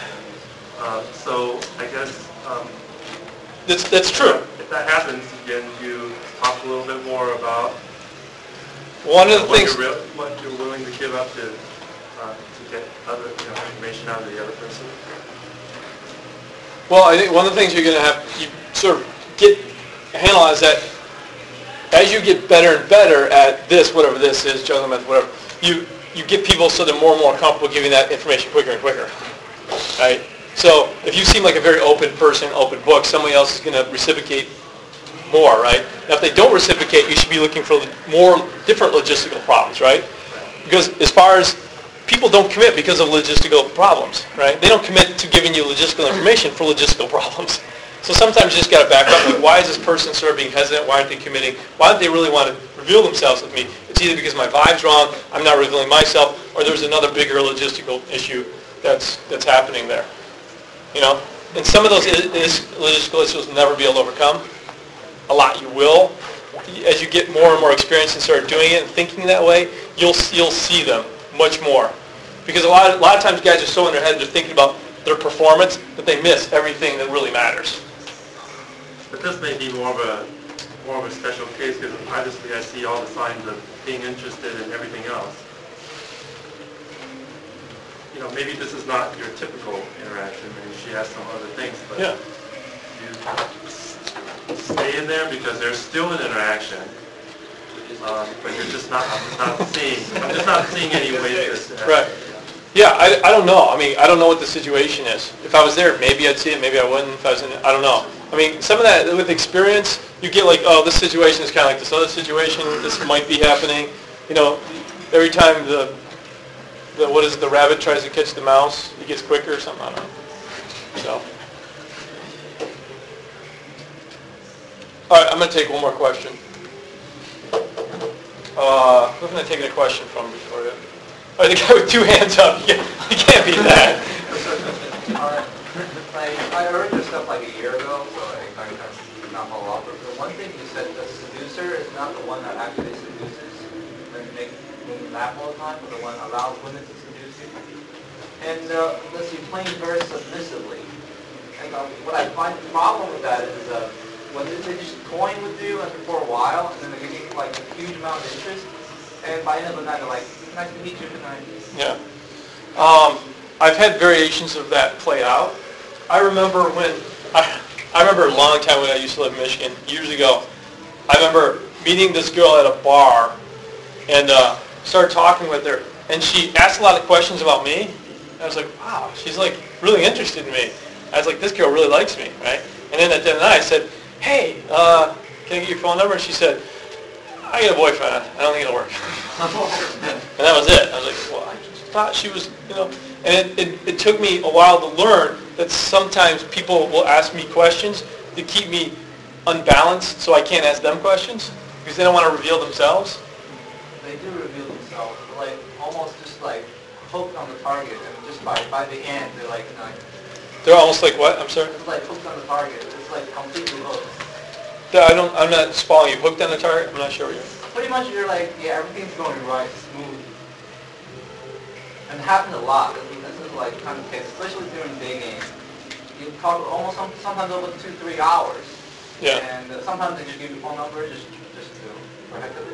So I guess that's true. If that happens, then you talk a little bit more about one of the things what you're willing to give up to get other information out of the other person. Well, I think one of the things you're going to have you sort of get a handle on is that as you get better and better at this, whatever this is, juggling method, whatever, you get people so they're more and more comfortable giving that information quicker and quicker, right? So if you seem like a very open person, open book, somebody else is going to reciprocate more, right? Now, if they don't reciprocate, you should be looking for more different logistical problems, right? Because as far as people don't commit because of logistical problems, right? They don't commit to giving you logistical information for logistical problems. So sometimes you just got to back up. Like, why is this person sort of being hesitant? Why aren't they committing? Why don't they really want to reveal themselves with me? It's either because my vibe's wrong, I'm not revealing myself, or there's another bigger logistical issue that's happening there. You know? And some of those logistical issues will never be able to overcome. A lot you will. As you get more and more experience and start doing it and thinking that way, you'll see them much more. Because a lot of times guys are so in their head, they're thinking about their performance that they miss everything that really matters. But this may be more of a special case because obviously I see all the signs of being interested in everything else. You know, maybe this is not your typical interaction. Maybe she has some other things, but yeah. You stay in there because there's still an interaction. But you're just not. I'm just not seeing any ways to. Right. Yeah, I don't know. I mean, I don't know what the situation is. If I was there, maybe I'd see it, maybe I wouldn't. If I was in it, I don't know. I mean, some of that, with experience, you get like, oh, this situation is kind of like this other situation. This might be happening. You know, every time the rabbit tries to catch the mouse, it gets quicker or something. I don't know. So. All right, I'm going to take one more question. Who can I take a question from before you? Oh, the guy with two hands up. You can't beat that. I heard your stuff like a year ago, so I kind of not follow up. But the one thing you said, the seducer is not the one that actually seduces and makes women laugh all the time, but the one that allows women to seduce you. And unless you're playing very submissively. And what I find the problem with that is when they just toying with you for a while, and then they give you like a huge amount of interest, and by the end of the night they're like, nice to meet you, good night. Yeah. I've had variations of that play out. I remember I remember a long time when I used to live in Michigan, years ago. I remember meeting this girl at a bar and started talking with her, and she asked a lot of questions about me. And I was like, wow, she's like really interested in me. I was like, this girl really likes me, right? And then at the end of the night I said, hey, can I get your phone number? And she said, I got a boyfriend. I don't think it'll work. And that was it. I was like, well, I just thought she was, you know. And it took me a while to learn that sometimes people will ask me questions to keep me unbalanced so I can't ask them questions because they don't want to reveal themselves. They do reveal themselves, like almost just like hooked on the target, and just by the end, they're like, you know, they're almost like what? I'm sorry? It's like hooked on the target. It's like completely hooked. I'm not following you. Hooked on the target? I'm not sure what you're... Pretty much you're like, yeah, everything's going right, smooth. And it happened a lot. This is like kind of case, especially during day games. You talk almost sometimes over 2-3 hours. Yeah. And sometimes they just give you phone number just to protect it.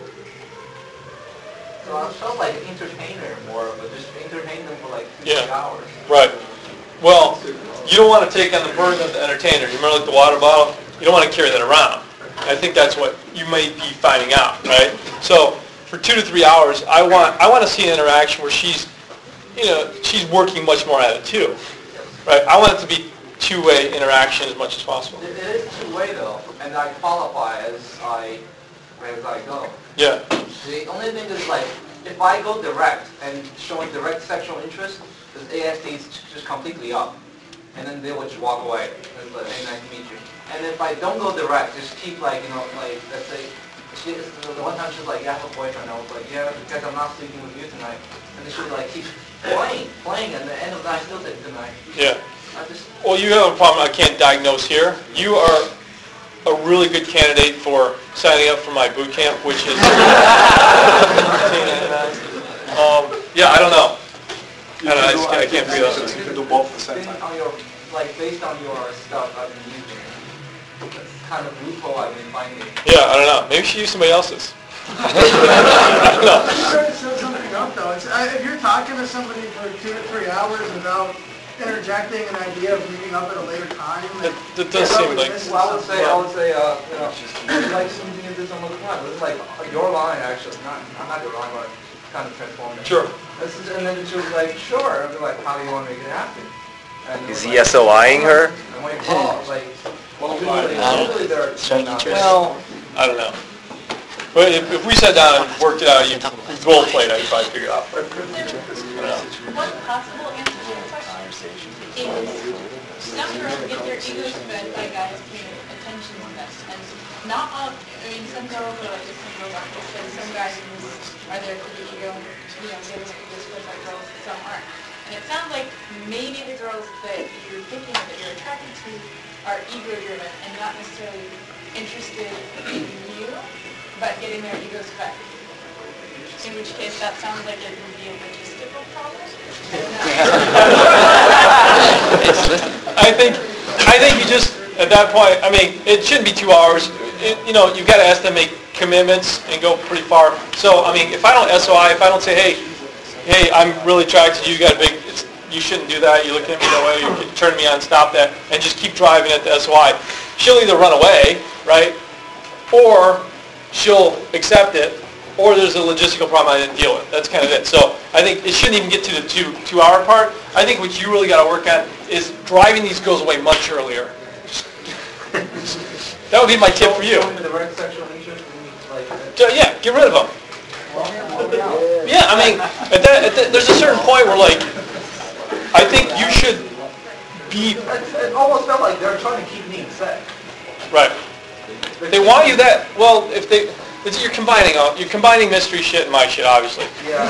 So I felt like an entertainer more, but just entertain them for like 2-3 hours. Right. Well, you don't want to take on the burden of the entertainer. You remember like the water bottle? You don't want to carry that around. I think that's what you may be finding out, right? So for 2 to 3 hours, I want to see an interaction where she's working much more at it too, right? I want it to be two-way interaction as much as possible. It is two-way though, and I qualify as I go. Yeah. The only thing is like, if I go direct and showing direct sexual interest, the ASD is just completely up. And then they will just walk away. It's like, hey, nice to meet you. And if I don't go direct, just keep like, you know, like, let's say, the one time she's like, yeah, I have a boyfriend. I was like, yeah, because I'm not sleeping with you tonight. And then she like keep playing, and at the end of the night, still say tonight. Yeah. Well, you have a problem I can't diagnose here. You are a really good candidate for signing up for my boot camp, which is... yeah, I don't know. I can't figure that out. You can do both at the same time. Based on your stuff I've been using, that's kind of loophole I've been finding. Yeah, I don't know. Maybe she used somebody else's. I don't know. I'm trying to set something up though. If you're talking to somebody for 2 to 3 hours without interjecting an idea of meeting up at a later time, that does seem like... Well, I would say, you know, like something in this on the time. It's like your line actually, not your line, but kind of transformative. Sure. And then she was like, sure. I'd be like, how do you want to make it happen? And is he SOIing her? And when you call, I was like, Usually they're Well, I don't know. But if we sat down and worked it out, you role played, I'd probably figure it out. One possible answer to the question is some girls get their egos fed by guys paying attention to them. And not all, I mean, some girls are like this, some girls aren't this, and some guys are there for the ego, giving their egos fed by girls, and some aren't. And it sounds like maybe the girls that you're thinking of, that you're attracted to, are ego-driven and not necessarily interested in you, but getting their egos fed. In which case, that sounds like it would be a logistical problem. I think you just, at that point, I mean, it shouldn't be 2 hours. You've got to ask them to make commitments and go pretty far. So, I mean, if I don't SOI, if I don't say, hey, I'm really attracted to you, you got a big, you shouldn't do that, you're looking at me that way, you're turning me on, stop that, and just keep driving at the SOI. She'll either run away, right, or she'll accept it, or there's a logistical problem I didn't deal with. That's kind of it. So I think it shouldn't even get to the two-hour part. I think what you really got to work on is driving these girls away much earlier. That would be my tip for you. Yeah, get rid of them. Yeah, I mean, there's a certain point where, like, I think you should be... It almost felt like they're trying to keep me fed. Right. They want you that... Well, if they... You're combining mystery shit and my shit, obviously. Yeah.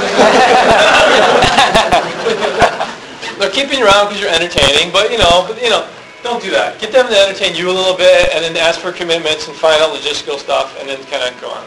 They're keeping you around because you're entertaining, but don't do that. Get them to entertain you a little bit, and then ask for commitments and find out logistical stuff, and then kind of go on.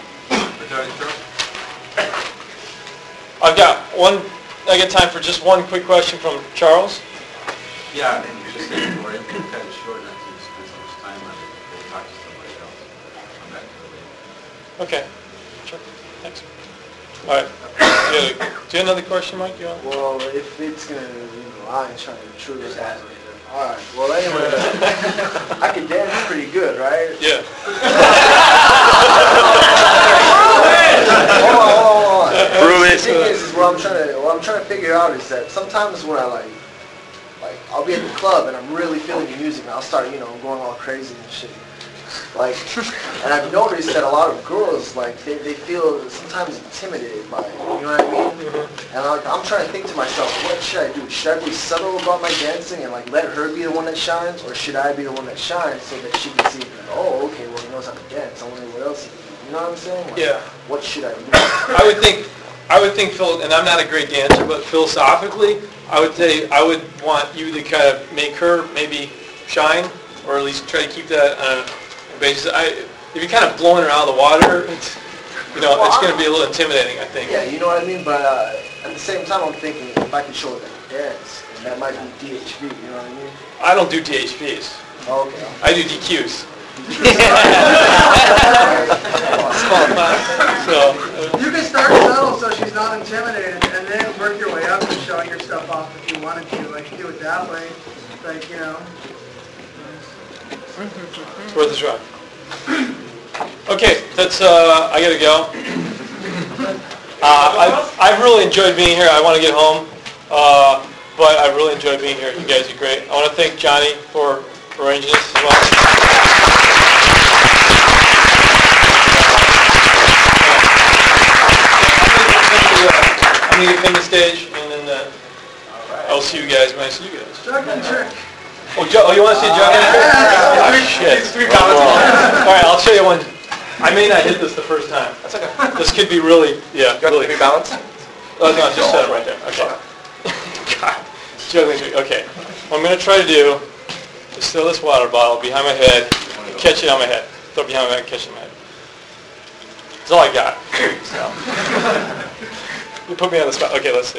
I got time for just one quick question from Charles. Yeah, and just saying, we're kind of short, not to spend so much time on it. We'll talk to somebody else. Come back to it later. Okay. Sure. Thanks. All right. Do you have another question, Mike? Well, if it's going to, I ain't trying to intrude that. All right. Well, anyway, I can dance pretty good, right? Yeah. Hold on. Prove it. The thing is what I'm trying to figure out is that sometimes when I like I'll be at the club and I'm really feeling the music and I'll start, going all crazy and shit. And I've noticed that a lot of girls, they feel sometimes intimidated by it, you know what I mean? And I'm trying to think to myself, what should I do? Should I be subtle about my dancing and let her be the one that shines, or should I be the one that shines so that she can see, oh, okay, well, he knows how to dance. I wonder what else he can do. You know what I'm saying? Yeah. What should I do? I would think, Phil, and I'm not a great dancer, but philosophically, I would want you to kind of make her maybe shine, or at least try to keep that on a basis. If you're kind of blowing her out of the water, it's going to be a little intimidating, I think. Yeah, you know what I mean? But at the same time, I'm thinking if I can show her that I can dance, and that might be DHP, you know what I mean? I don't do DHPs. Oh, okay. I do DQs. You can start subtle so she's not intimidated, and then work your way up to showing your stuff off if you wanted to. Do it that way. It's worth a try. Okay, that's, I gotta go. I've really enjoyed being here. I want to get home, but I really enjoyed being here. You guys are great. I want to thank Johnny for arranging this as well. I'm going to get him the stage, and then I'll see you guys when I see you guys. Jug and trick. Oh, you want to see a jug and trick? Oh, shit. All right, I'll show you one. I may not hit this the first time. That's okay. This could be really, really. Be balanced? Oh, no, just set it right there. Okay. God. Juggling trick. Okay. What I'm going to try to do is throw this water bottle behind my head, catch it on my head. Throw it behind my head, catch it on my head. That's all I got. So. You put me on the spot. Okay, let's see.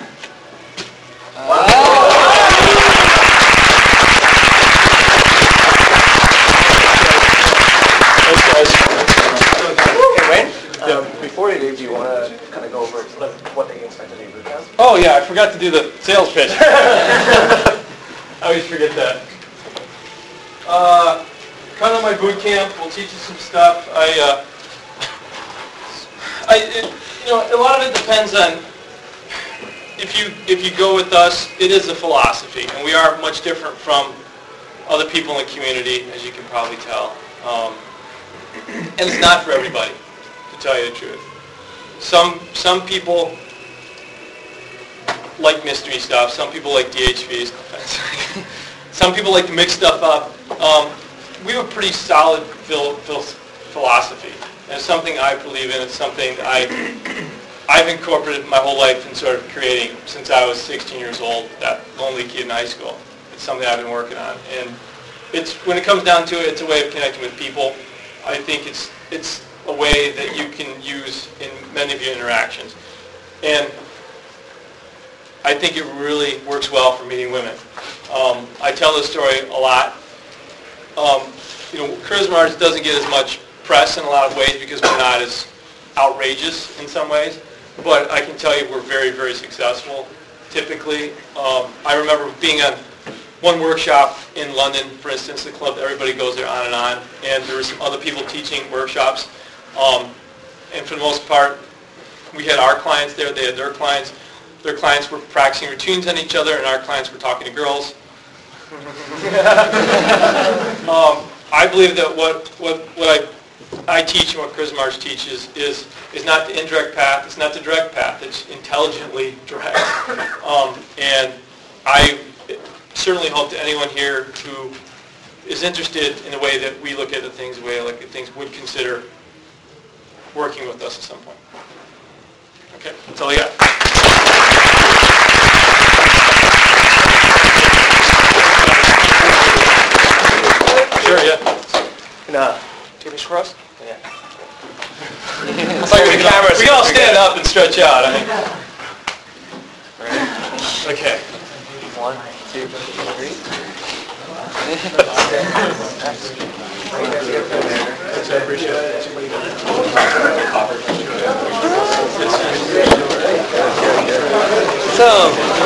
Hey, Wayne, before you leave, do you want to kind of go over what they can expect to do boot camp? Oh, yeah, I forgot to do the sales pitch. I always forget that. Come to my boot camp. We'll teach you some stuff. A lot of it depends on if you go with us. It is a philosophy, and we are much different from other people in the community, as you can probably tell. And it's not for everybody, to tell you the truth. Some people like mystery stuff. Some people like DHVs. Some people like to mix stuff up. We have a pretty solid philosophy. And it's something I believe in. It's something I've incorporated my whole life in sort of creating since I was 16 years old, that lonely kid in high school. It's something I've been working on. And it's, when it comes down to it, it's a way of connecting with people. I think it's a way that you can use in many of your interactions. And I think it really works well for meeting women. I tell this story a lot. Charisma Arts doesn't get as much press in a lot of ways because we're not as outrageous in some ways. But I can tell you we're very, very successful, typically. I remember being on one workshop in London, for instance, the club, everybody goes there on, and there were some other people teaching workshops. And for the most part, we had our clients there, they had their clients. Their clients were practicing routines on each other, and our clients were talking to girls. I believe that what I teach and what Charisma Arts teaches is not the indirect path, it's not the direct path, it's intelligently direct. And I certainly hope that anyone here who is interested in the way that we look at the things, the way I look at things, would consider working with us at some point. Okay, that's all I got. Sure, yeah. Take this for us? Yeah. It's like the camera. We can all stand up and stretch out. I mean. Okay. 1, 2, 3. I appreciate it. So,